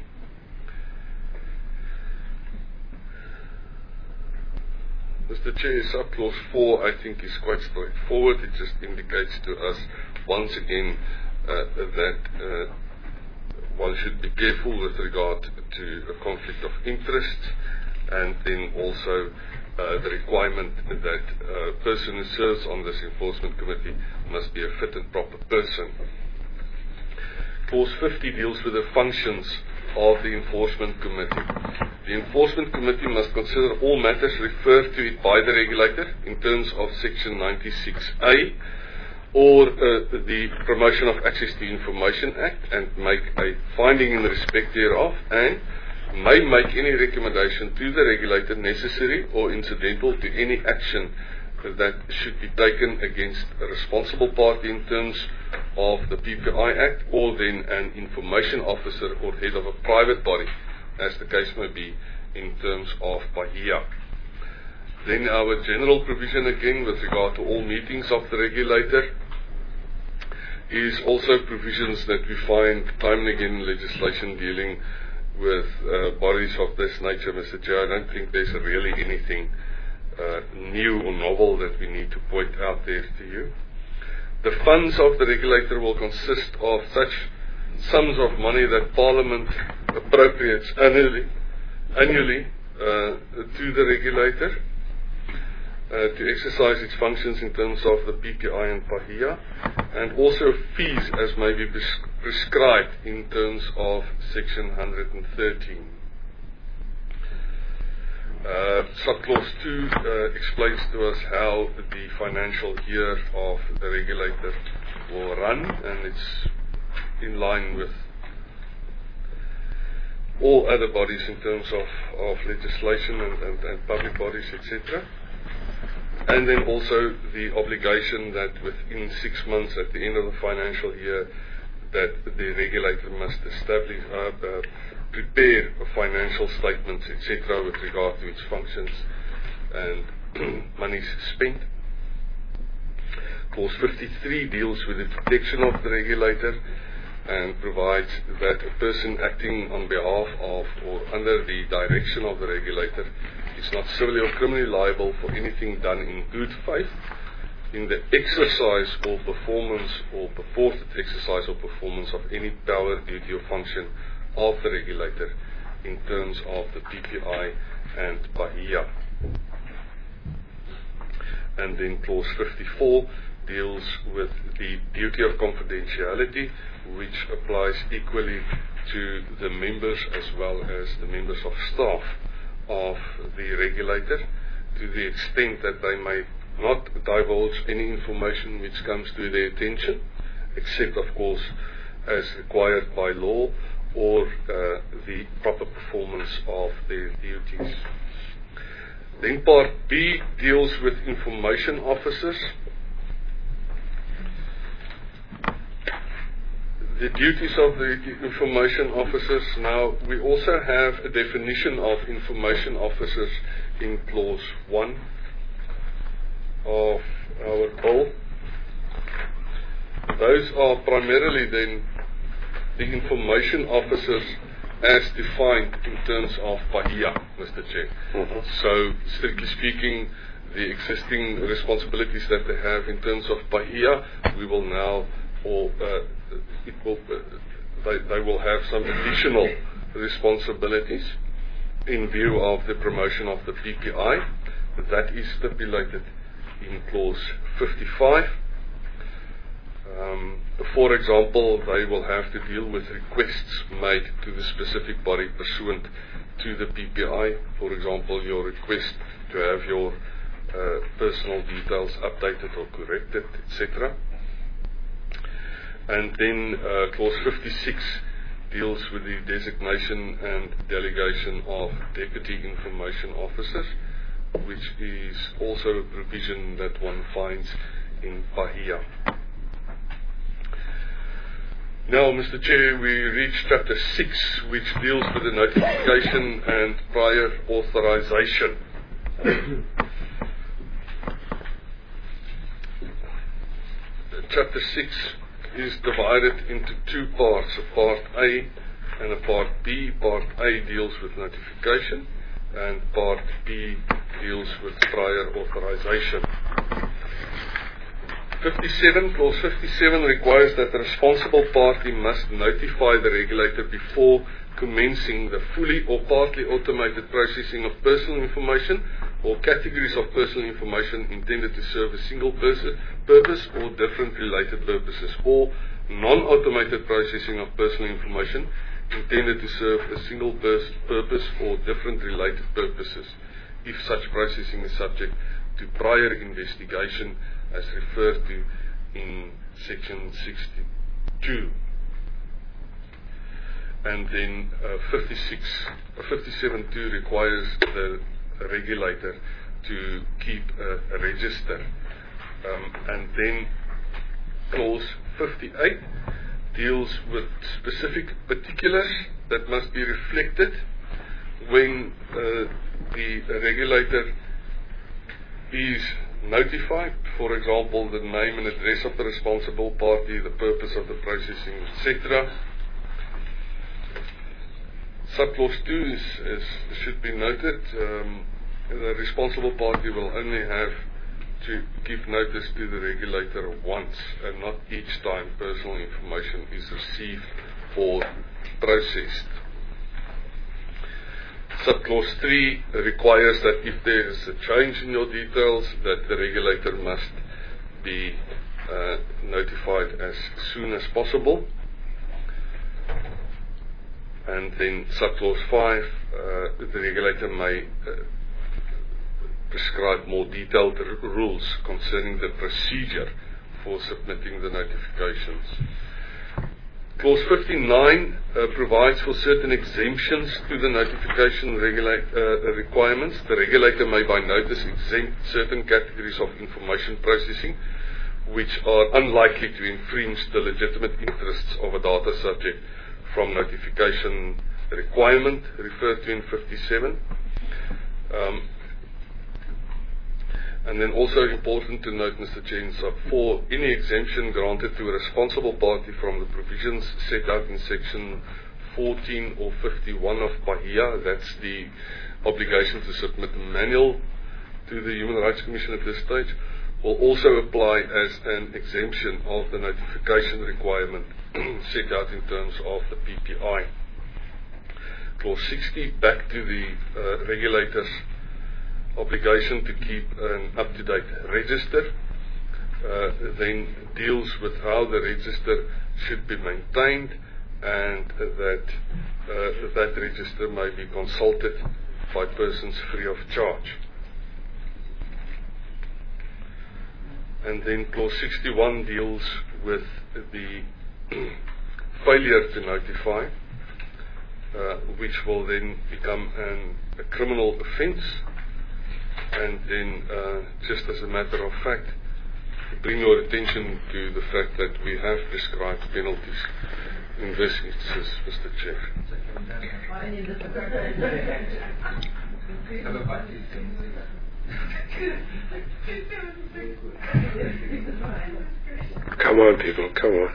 Mister Chair, subclause four, I think, is quite straightforward. It just indicates to us once again uh, that uh, one should be careful with regard to a conflict of interest, and then also uh, the requirement that a person who serves on this enforcement committee must be a fit and proper person. Clause fifty deals with the functions of the enforcement committee. The enforcement committee must consider all matters referred to it by the regulator in terms of section ninety-six A or uh, the Promotion of Access to Information Act, and make a finding in respect thereof, and may make any recommendation to the regulator necessary or incidental to any action that should be taken against a responsible party in terms of the P P I Act, or then an information officer or head of a private body, as the case may be, in terms of PAHIA. Then our general provision, again with regard to all meetings of the regulator, is also provisions that we find time and again in legislation dealing with uh, bodies of this nature, Mister Chair. I don't think there's really anything uh, new or novel that we need to point out there to you. The funds of the regulator will consist of such sums of money that Parliament appropriates annually annually uh, to the regulator uh, to exercise its functions in terms of the P P I and PAHIA, and also fees as may be pres- prescribed in terms of Section one hundred thirteen. Uh, Subclause two uh, explains to us how the financial year of the regulator will run, and it's in line with all other bodies in terms of, of legislation and, and, and public bodies, et cetera. And then also the obligation that within six months at the end of the financial year that the regulator must establish, uh, uh, prepare financial statements, et cetera, with regard to its functions and monies spent. Clause fifty-three deals with the protection of the regulator and provides that a person acting on behalf of or under the direction of the regulator is not civilly or criminally liable for anything done in good faith in the exercise or performance or purported exercise or performance of any power, duty or function of the regulator in terms of the P P I and PAHIA. And then clause fifty-four deals with the duty of confidentiality, which applies equally to the members as well as the members of staff of the regulator, to the extent that they may not divulge any information which comes to their attention, except of course as required by law or uh, the proper performance of their duties. Then part B deals with information officers. The duties of the information officers. Now, we also have a definition of information officers in clause one of our bill. Those are primarily then the information officers as defined in terms of PAHIA, Mister Chair. Mm-hmm. So, strictly speaking, the existing responsibilities that they have in terms of PAHIA, we will now, or uh, it will, uh, they, they will have some additional responsibilities in view of the promotion of the P P I. That is stipulated in clause fifty-five. Um, for example, they will have to deal with requests made to the specific body pursuant to the P P I. For example, your request to have your uh, personal details updated or corrected, et cetera. And then uh, clause fifty-six deals with the designation and delegation of deputy information officers, which is also a provision that one finds in PAHIA. Now, Mister Chair, we reach chapter six, which deals with the notification and prior authorization. Chapter six is divided into two parts, a part A and a part B. Part A deals with notification and part B deals with prior authorization. fifty-seven, clause fifty-seven requires that the responsible party must notify the regulator before commencing the fully or partly automated processing of personal information or categories of personal information intended to serve a single purpose or different related purposes, or non-automated processing of personal information intended to serve a single purpose or different related purposes, if such processing is subject to prior investigation as referred to in section sixty-two. And then uh, fifty-six, uh, fifty-seven two requires the regulator to keep a, a register. Um, and then clause fifty-eight deals with specific particulars that must be reflected when uh, the regulator is notified. For example, the name and address of the responsible party, the purpose of the processing, et cetera. Subclause two is, is, should be noted. Um, the responsible party will only have to give notice to the regulator once, and not each time personal information is received or processed. Subclause three requires that if there is a change in your details, that the regulator must be uh, notified as soon as possible. And then subclause five, uh, the regulator may uh, prescribe more detailed r- rules concerning the procedure for submitting the notifications. Clause fifty-nine uh, provides for certain exemptions to the notification regula- uh, requirements. The regulator may by notice exempt certain categories of information processing which are unlikely to infringe the legitimate interests of a data subject from notification requirement referred to in fifty-seven. Um, And then also important to note, Mister Chair, in sub four, any exemption granted to a responsible party from the provisions set out in section fourteen or fifty-one of P A H I A, that's the obligation to submit a manual to the Human Rights Commission at this stage, will also apply as an exemption of the notification requirement set out in terms of the P P I. Clause sixty, back to the uh, regulators' obligation to keep an up-to-date register, uh, then deals with how the register should be maintained, and uh, that uh, that register may be consulted by persons free of charge. And then clause sixty-one deals with the failure to notify, uh, which will then become an, a criminal offence. And then, uh, just as a matter of fact, bring your attention to the fact that we have prescribed penalties in this instance, Mister Chair. Come on, people, come on.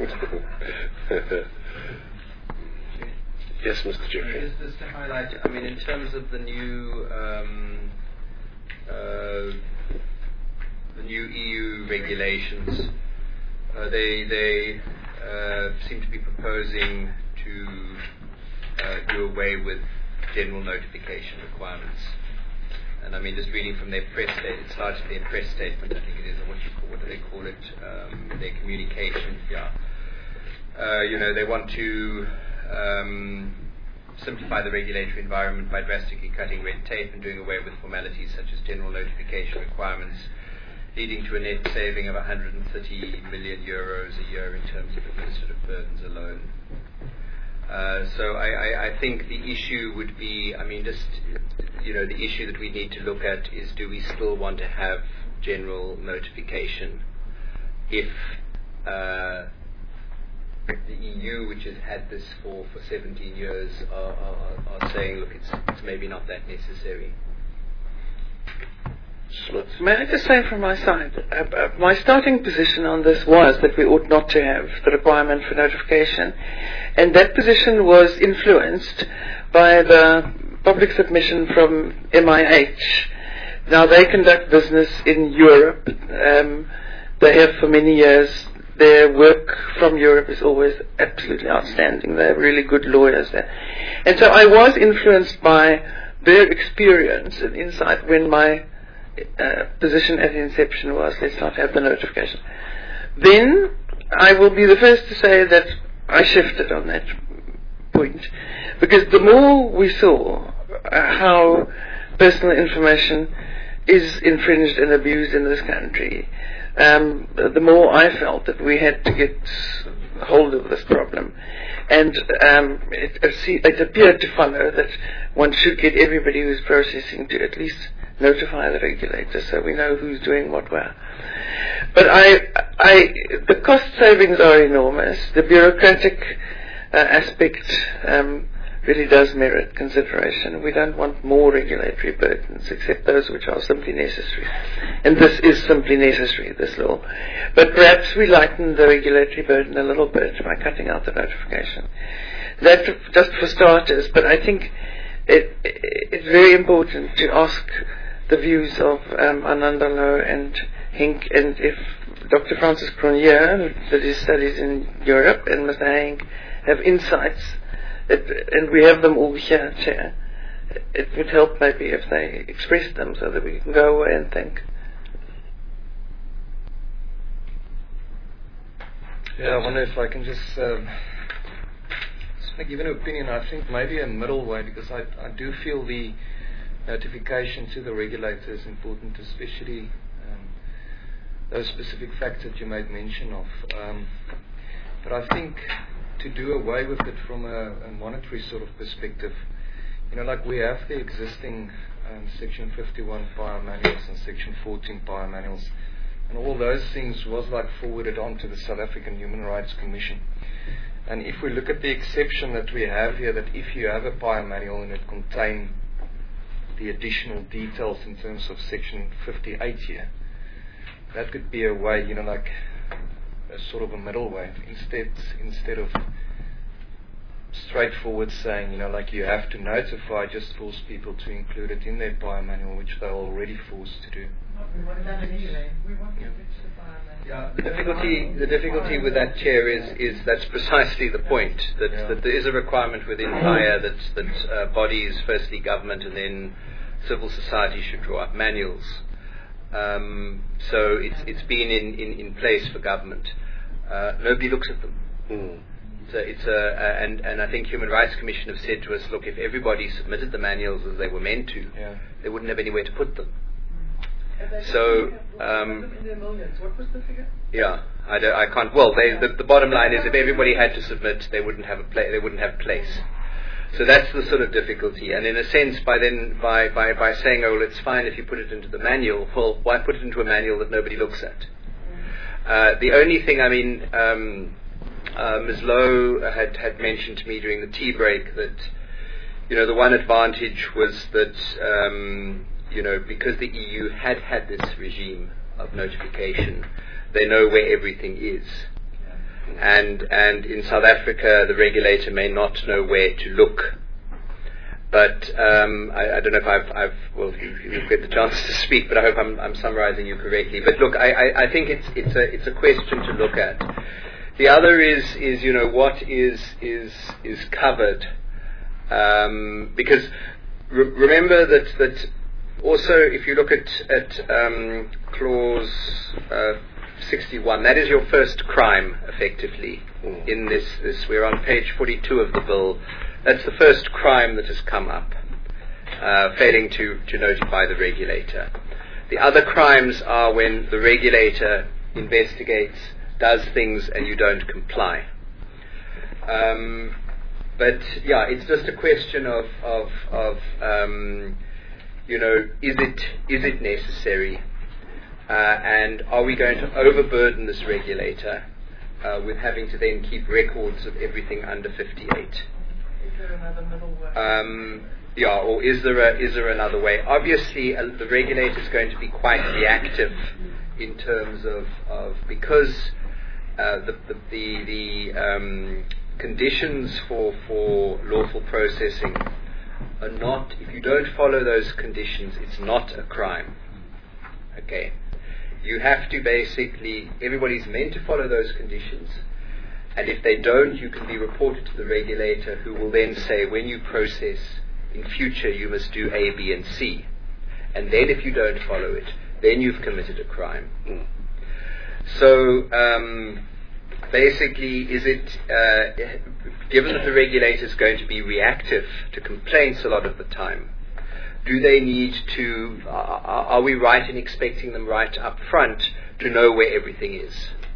Yes, Mister Jeffrey. Just, just to highlight, I mean, in terms of the new um, uh, the new E U regulations, uh, they they uh, seem to be proposing to uh, do away with general notification requirements. And I mean, just reading from their press statement, it's largely a press statement, I think it is, or what, you call, what do they call it, um, their communication, yeah. Uh, you know, they want to um, simplify the regulatory environment by drastically cutting red tape and doing away with formalities such as general notification requirements, leading to a net saving of one hundred thirty million euros a year in terms of administrative burdens alone. Uh, so I, I, I think the issue would be, I mean, just, you know, the issue that we need to look at is, do we still want to have general notification if uh, the E U, which has had this for, for seventeen years, are, are, are saying, look, it's, it's maybe not that necessary. May I just say from my side, uh, uh, my starting position on this was that we ought not to have the requirement for notification, and that position was influenced by the public submission from M I H. Now, they conduct business in Europe. Um, they have for many years. Their work from Europe is always absolutely outstanding. They have really good lawyers there. And so I was influenced by their experience and insight when my Uh, position at inception was, let's not have the notification. Then I will be the first to say that I shifted on that point, because the more we saw uh, how personal information is infringed and abused in this country, um, the more I felt that we had to get hold of this problem. And um, it, it appeared to follow that one should get everybody who's processing to at least notify the regulator so we know who's doing what where. But I, I, the cost savings are enormous. The bureaucratic uh, aspect um, really does merit consideration. We don't want more regulatory burdens except those which are simply necessary. And this is simply necessary, this law. But perhaps we lighten the regulatory burden a little bit by cutting out the notification. That just for starters, but I think it, it, it's very important to ask the views of um, Anandalo and Henk, and if Doctor Francis Cronje, who did his studies in Europe, and Mister Henk have insights, it, and we have them all here, Chair, it would help maybe if they expressed them so that we can go away and think. Yeah, I wonder if I can just, um, just give an opinion. I think maybe a middle way, because I, I do feel the notification to the regulator is important, especially um, those specific facts that you made mention of. Um, but I think to do away with it from a, a monetary sort of perspective, you know, like we have the existing um, Section fifty-one fire manuals and Section fourteen fire manuals, and all those things was like forwarded on to the South African Human Rights Commission. And if we look at the exception that we have here, that if you have a fire manual and it contains the additional details in terms of Section fifty-eight here, that could be a way, you know, like a sort of a middle way. Instead, instead of straightforward saying, you know, like you have to notify, just force people to include it in their fire manual, which they're already forced to do. We want that anyway. We want to Yeah. reach the fire manual. Yeah, the difficulty, the difficulty with that, Chair, is, is that's precisely the point, that, Yeah. that there is a requirement within fire that, that uh, bodies, firstly government and then civil society, should draw up manuals. Um, so it's, it's been in, in, in place for government. Uh, nobody looks at them. Mm. It's a, it's a, uh, and, and I think Human Rights Commission have said to us, look, if everybody submitted the manuals as they were meant to, Yeah. they wouldn't have anywhere to put them. So, um, in the millions. What was the figure? yeah, I, don't, I can't. Well, they, the, the bottom line is, if everybody had to submit, they wouldn't have a pla- They wouldn't have place. So that's the sort of difficulty. And in a sense, by then, by, by, by saying, oh, well, it's fine if you put it into the manual. Well, why put it into a manual that nobody looks at? Uh, the only thing, I mean, um, uh, Miz Lowe had had mentioned to me during the tea break that, you know, the one advantage was that. Um, You know, because the E U had had this regime of notification, they know where everything is. And and in South Africa, the regulator may not know where to look. But um, I, I don't know if I've, I've well, you, you'll get the chance to speak, but I hope I'm, I'm summarising you correctly. But look, I, I, I think it's it's a it's a question to look at. The other is is you know what is is is covered, um, because re- remember that that. Also, if you look at, at um, clause uh, sixty-one, that is your first crime, effectively, mm. in this, this. We're on page forty-two of the bill. That's the first crime that has come up, uh, failing to, to notify the regulator. The other crimes are when the regulator investigates, does things, and you don't comply. Um, but, yeah, it's just a question of... of, of um, You know, is it is it necessary, uh, and are we going to overburden this regulator uh, with having to then keep records of everything under fifty-eight? Is there another middle way? Um, yeah, or is there a, is there another way? Obviously, uh, the regulator is going to be quite reactive in terms of, of because uh, the the the, the um, conditions for for lawful processing are not, if you don't follow those conditions, it's not a crime. Okay. You have to basically, everybody's meant to follow those conditions, and if they don't, you can be reported to the regulator, who will then say, when you process, in future you must do A, B, and C. And then if you don't follow it, then you've committed a crime. Mm. So, um, basically, is it, uh, given that the regulator is going to be reactive to complaints a lot of the time, do they need to, uh, are we right in expecting them right up front to know where everything is?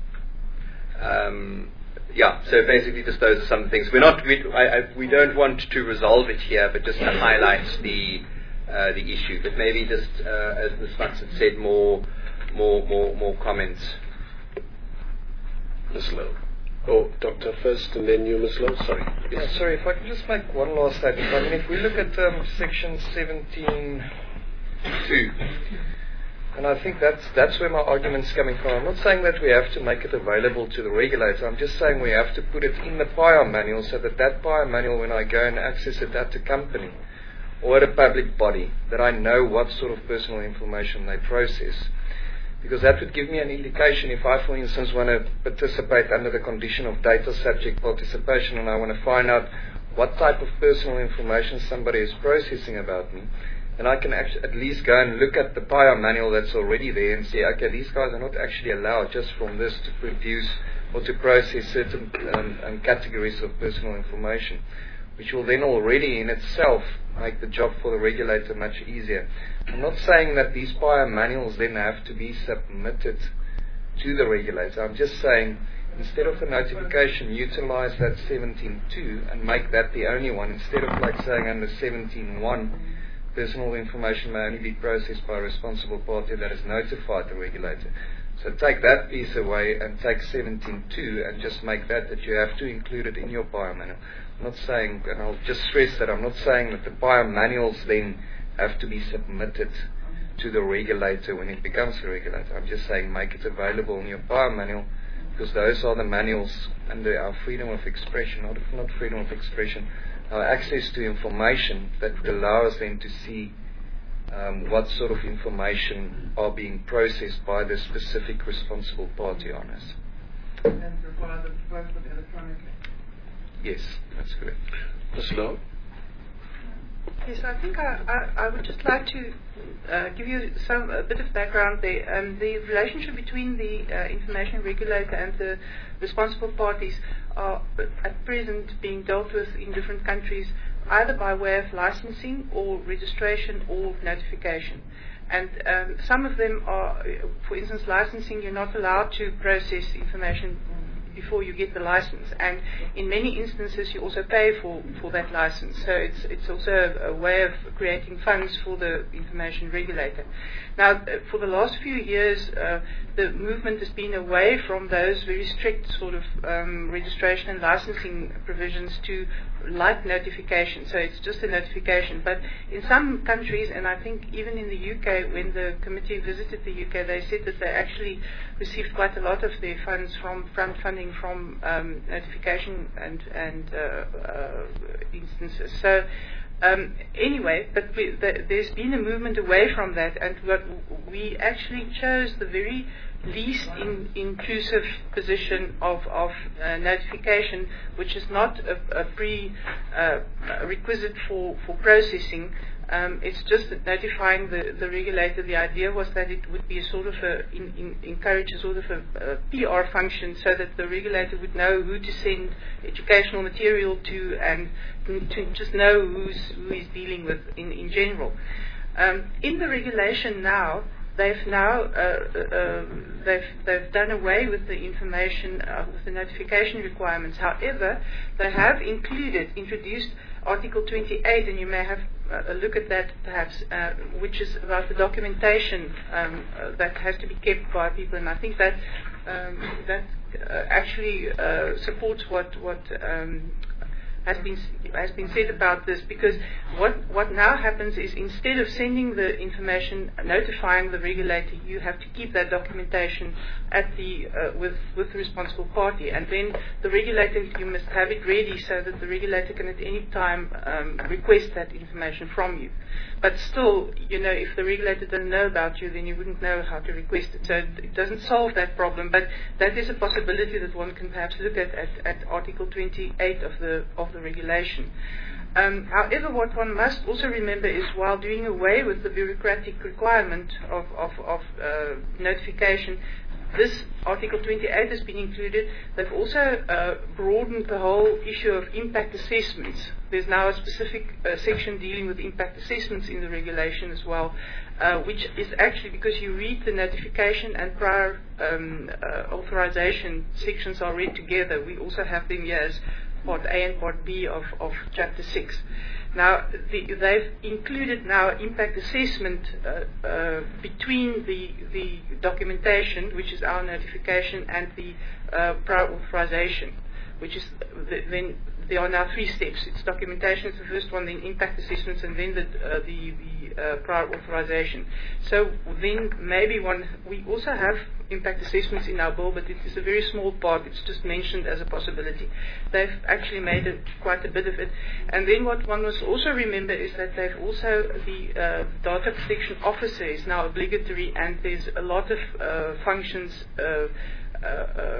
Um, yeah, so basically just those are some of the things. We're not, we, I, I, we don't want to resolve it here, but just to highlight the uh, the issue. But maybe just, uh, as Miz Smuts had said, more, more, more, more comments. Miz Lowe. Oh, Doctor first, and then you, Miz Lowe. Sorry. Yes. Yeah, sorry, if I can just make one last statement. I mean, if we look at um, section seventeen two, and I think that's that's where my argument's coming from. I'm not saying that we have to make it available to the regulator. I'm just saying we have to put it in the fire manual, so that that fire manual, when I go and access it at a company or at a public body, that I know what sort of personal information they process. Because that would give me an indication if I, for instance, want to participate under the condition of data subject participation, and I want to find out what type of personal information somebody is processing about me, and I can actually at least go and look at the P I A manual that's already there and say, okay, these guys are not actually allowed just from this to produce or to process certain um, um, categories of personal information, which will then already in itself make the job for the regulator much easier. I'm not saying that these P I A manuals then have to be submitted to the regulator. I'm just saying, instead of a notification, utilize that seventeen two and make that the only one, instead of like saying under seventeen one, personal information may only be processed by a responsible party that has notified the regulator. So take that piece away and take seventeen two and just make that that you have to include it in your P I A manual. I'm not saying, and I'll just stress that, I'm not saying that the P I A manuals then have to be submitted to the regulator when it becomes a regulator. I'm just saying make it available in your P I A manual, because those are the manuals under our freedom of expression, not, not freedom of expression, our access to information that would allow us then to see um, what sort of information are being processed by the specific responsible party on us. And provide the both with electronically. Yes, that's correct. Miz Lowe? Yes, I think I, I, I would just like to uh, give you some a bit of background there. Um, the relationship between the uh, information regulator and the responsible parties are at present being dealt with in different countries, either by way of licensing or registration or notification. And um, some of them are, for instance, licensing. You're not allowed to process information before you get the license, and in many instances you also pay for, for that license. So it's it's also a, a way of creating funds for the information regulator. Now, uh, for the last few years, uh, the movement has been away from those very strict sort of um, registration and licensing provisions to light notification. So it's just a notification. But in some countries, and I think even in the U K, when the committee visited the U K, they said that they actually received quite a lot of their funds from front funding from um, notification and, and uh, uh, instances. So um, anyway, but we, the, there's been a movement away from that, and what we actually chose the very least in, inclusive position of, of uh, notification, which is not a, a prerequisite uh, for, for processing. Um, it's just notifying the, the regulator. The idea was that it would be a sort of a, in, in, encourage a sort of a, a P R function, so that the regulator would know who to send educational material to, and to just know who's, who he's dealing with in, in general. Um, in the regulation now, they've now uh, uh, they've they've done away with the information uh, with the notification requirements. However, they have included introduced Article twenty-eight, and you may have a look at that perhaps, uh, which is about the documentation um, uh, that has to be kept by people, and I think that um, that uh, actually uh, supports what what um, has been has been said about this, because what what now happens is, instead of sending the information, notifying the regulator, you have to keep that documentation at the uh, with with the responsible party, and then the regulator, you must have it ready so that the regulator can at any time um, request that information from you. But still, you know, if the regulator doesn't know about you, then you wouldn't know how to request it. So it doesn't solve that problem, but that is a possibility that one can perhaps look at at, at Article twenty-eight of the of the regulation. Um, however, what one must also remember is, while doing away with the bureaucratic requirement of, of, of uh, notification, this Article twenty-eight has been included. They've also uh, broadened the whole issue of impact assessments. There's now a specific uh, section dealing with impact assessments in the regulation as well, uh, which is actually, because you read the notification and prior um, uh, authorization sections are read together. We also have them here as Part A and Part B of, of Chapter six. Now, the, they've included now impact assessment uh, uh, between the, the documentation, which is our notification, and the uh, prior authorization, which is the, then there are now three steps. It's documentation, it's the first one, then impact assessments, and then the, uh, the, the uh, prior authorization. So then maybe one, we also have impact assessments in our bill, but it is a very small part. It's just mentioned as a possibility. They've actually made it quite a bit of it. And then what one must also remember is that they've also, the uh, data protection officer is now obligatory, and there's a lot of uh, functions uh, uh, uh,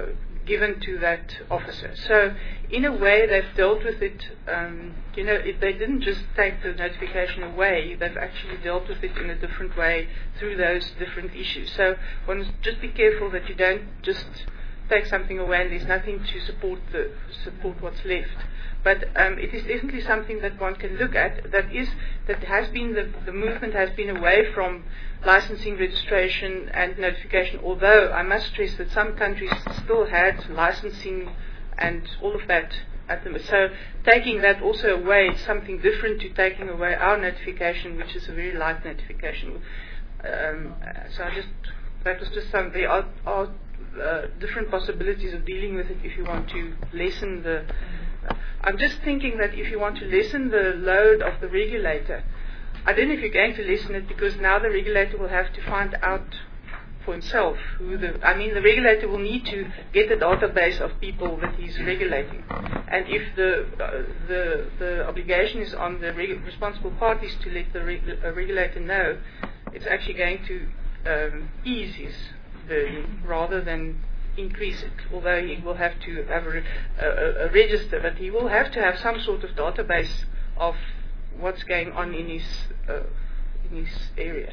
given to that officer. So in a way they've dealt with it, um, you know, it, they didn't just take the notification away, they've actually dealt with it in a different way through those different issues. So one must just be careful that you don't just take something away and there's nothing to support the support what's left. But um, it is definitely something that one can look at. That is, that has been the, the movement has been away from licensing, registration, and notification. Although I must stress that some countries still had licensing and all of that at the so taking that also away is something different to taking away our notification, which is a very light notification. Um, so I just that was just some there are, are uh, different possibilities of dealing with it if you want to lessen the. I'm just thinking that if you want to lessen the load of the regulator, I don't know if you're going to lessen it because now the regulator will have to find out for himself who the. I mean, the regulator will need to get a database of people that he's regulating, and if the uh, the the obligation is on the reg- responsible parties to let the reg- uh, regulator know, it's actually going to um, ease his burden rather than increase it, although he will have to have a, a, a register, but he will have to have some sort of database of what's going on in his uh, in his area.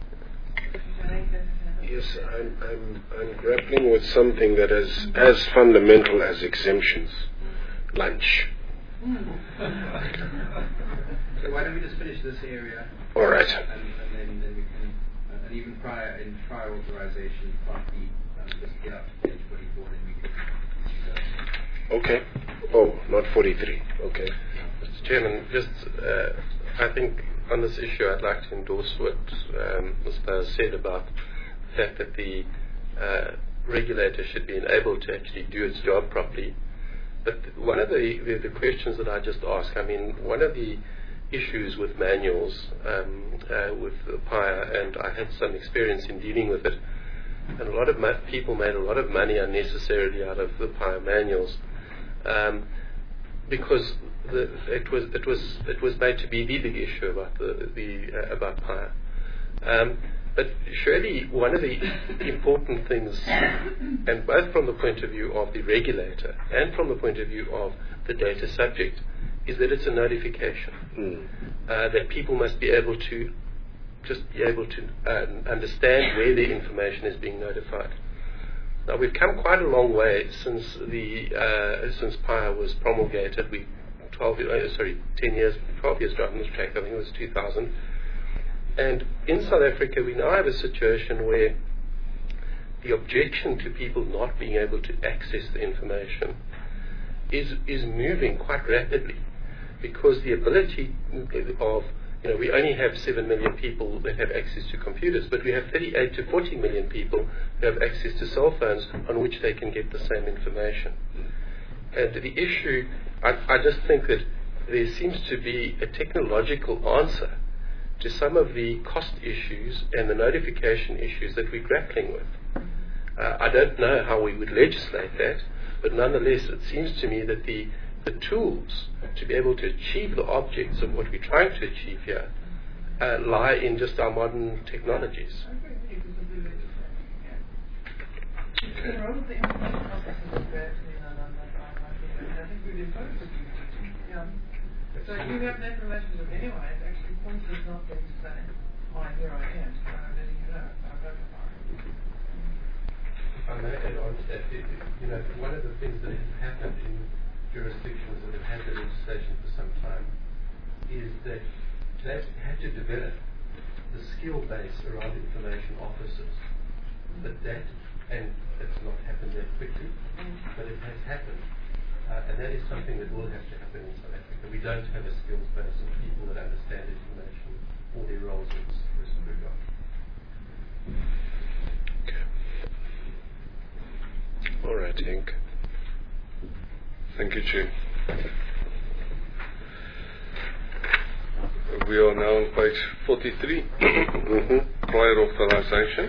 Yes, I'm, I'm, I'm grappling with something that is as fundamental as exemptions. Lunch. So why don't we just finish this area? All right. And, and then, then we can, uh, and even prior in prior authorization, part B. Just get up to page forty-four, then we can. Okay. Oh, not forty-three. Okay. Mister Chairman, just uh, I think on this issue, I'd like to endorse what um, Miz Bowers said about the fact that the uh, regulator should be enabled to actually do its job properly. But one of the, the, the questions that I just asked, I mean, one of the issues with manuals um, uh, with the P I A, and I had some experience in dealing with it. And a lot of ma- people made a lot of money unnecessarily out of the P I A manuals, um, because the, it was it was it was made to be the big issue about the, the uh, about P I A. Um, but surely one of the important things, and both from the point of view of the regulator and from the point of view of the data subject, is that it's a notification mm. uh, that people must be able to. Just be able to uh, understand where the information is being notified. Now we've come quite a long way since the uh, since P I A was promulgated. We twelve uh, sorry ten years, twelve years ago on this track. I think it was two thousand. And in South Africa, we now have a situation where the objection to people not being able to access the information is is moving quite rapidly, because the ability of You know, we only have seven million people that have access to computers, but we have thirty-eight to forty million people who have access to cell phones on which they can get the same information. And the issue, I, I just think that there seems to be a technological answer to some of the cost issues and the notification issues that we're grappling with. Uh, I don't know how we would legislate that, but nonetheless it seems to me that the the tools to be able to achieve the objects of what we're trying to achieve here uh, lie in just our modern technologies. So you have the information of anyone, it actually points us not going to say, oh, here I am, so I'm letting you know, I'm notified. If I may add on to that, it, you know, one of the things that has happened in jurisdictions that have had the legislation for some time is that they've had to develop the skill base around information officers. But that, and it's not happened that quickly, but it has happened. Uh, and that is something that will have to happen in South Africa. We don't have a skills base of people that understand information or their roles in this regard. Okay. All right, Henk. Thank you, Chair. We are now on page forty-three, mm-hmm. Prior authorization.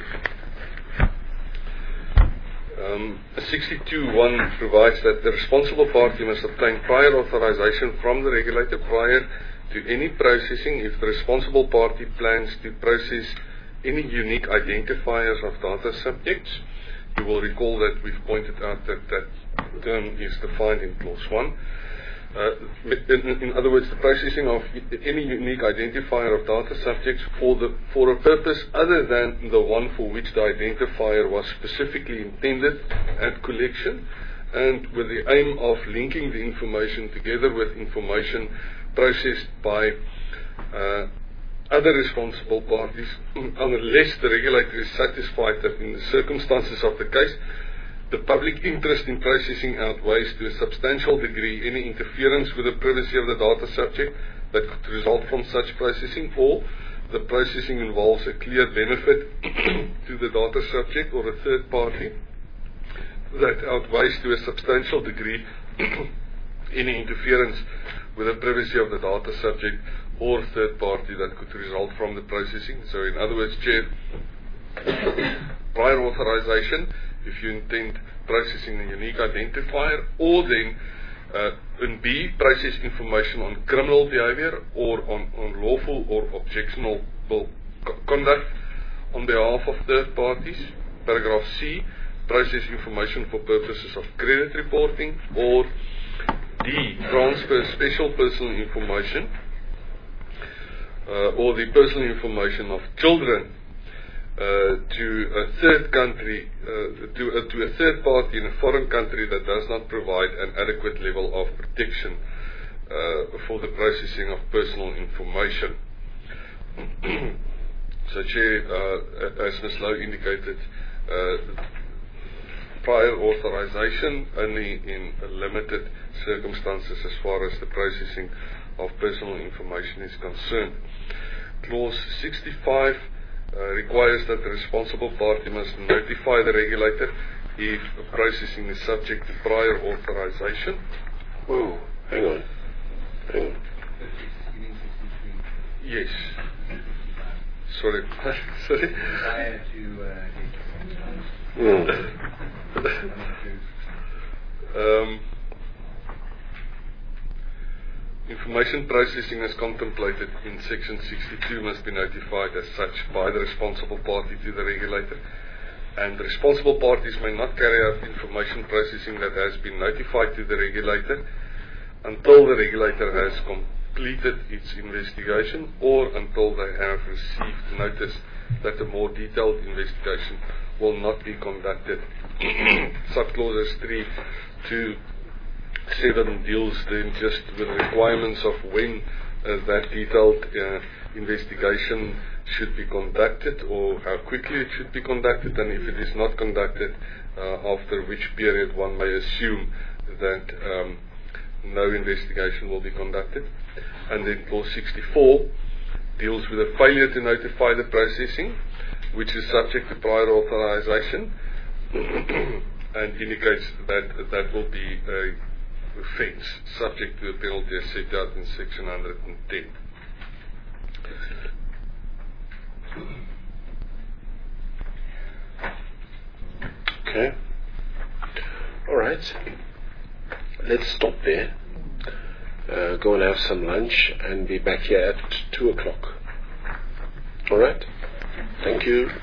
Um, sixty-two one provides that the responsible party must obtain prior authorization from the regulator prior to any processing if the responsible party plans to process any unique identifiers of data subjects You will recall that we've pointed out that that term is defined in clause one. Uh, in, in other words, the processing of any unique identifier of data subjects for the for a purpose other than the one for which the identifier was specifically intended at collection, and with the aim of linking the information together with information processed by uh, other responsible parties, unless the regulator is satisfied that in the circumstances of the case, the public interest in processing outweighs to a substantial degree any interference with the privacy of the data subject that could result from such processing, or the processing involves a clear benefit to the data subject or a third party that outweighs to a substantial degree any interference with the privacy of the data subject or third party that could result from the processing. So in other words, Chair, prior authorization, if you intend processing a unique identifier, or then uh, in B, process information on criminal behavior or on, on lawful or objectionable co- conduct on behalf of third parties. Paragraph C, process information for purposes of credit reporting, or D, transfer special personal information uh, or the personal information of children Uh, to a third country, uh, to, uh, to a third party in a foreign country that does not provide an adequate level of protection uh, for the processing of personal information. So, Chair, uh, as Miz Lowe indicated, uh, prior authorization only in limited circumstances as far as the processing of personal information is concerned. Clause sixty-five Uh, requires that the responsible party must notify the regulator if processing is subject to prior authorization. Whoa, hang on. Hang on. Yes. Sorry. Sorry. Mm. um, Information processing as contemplated in section sixty-two must be notified as such by the responsible party to the regulator, and the responsible parties may not carry out information processing that has been notified to the regulator until the regulator has completed its investigation, or until they have received notice that a more detailed investigation will not be conducted. Subclauses three to seven deals then just with the requirements of when uh, that detailed uh, investigation should be conducted, or how quickly it should be conducted, and if it is not conducted, uh, after which period one may assume that um, no investigation will be conducted. And then clause sixty-four deals with a failure to notify the processing, which is subject to prior authorization, and indicates that that will be a offence subject to a penalty as set out in section one hundred ten. Okay. All right. Let's stop there. Uh, go and have some lunch and be back here at two o'clock. All right. Thank you.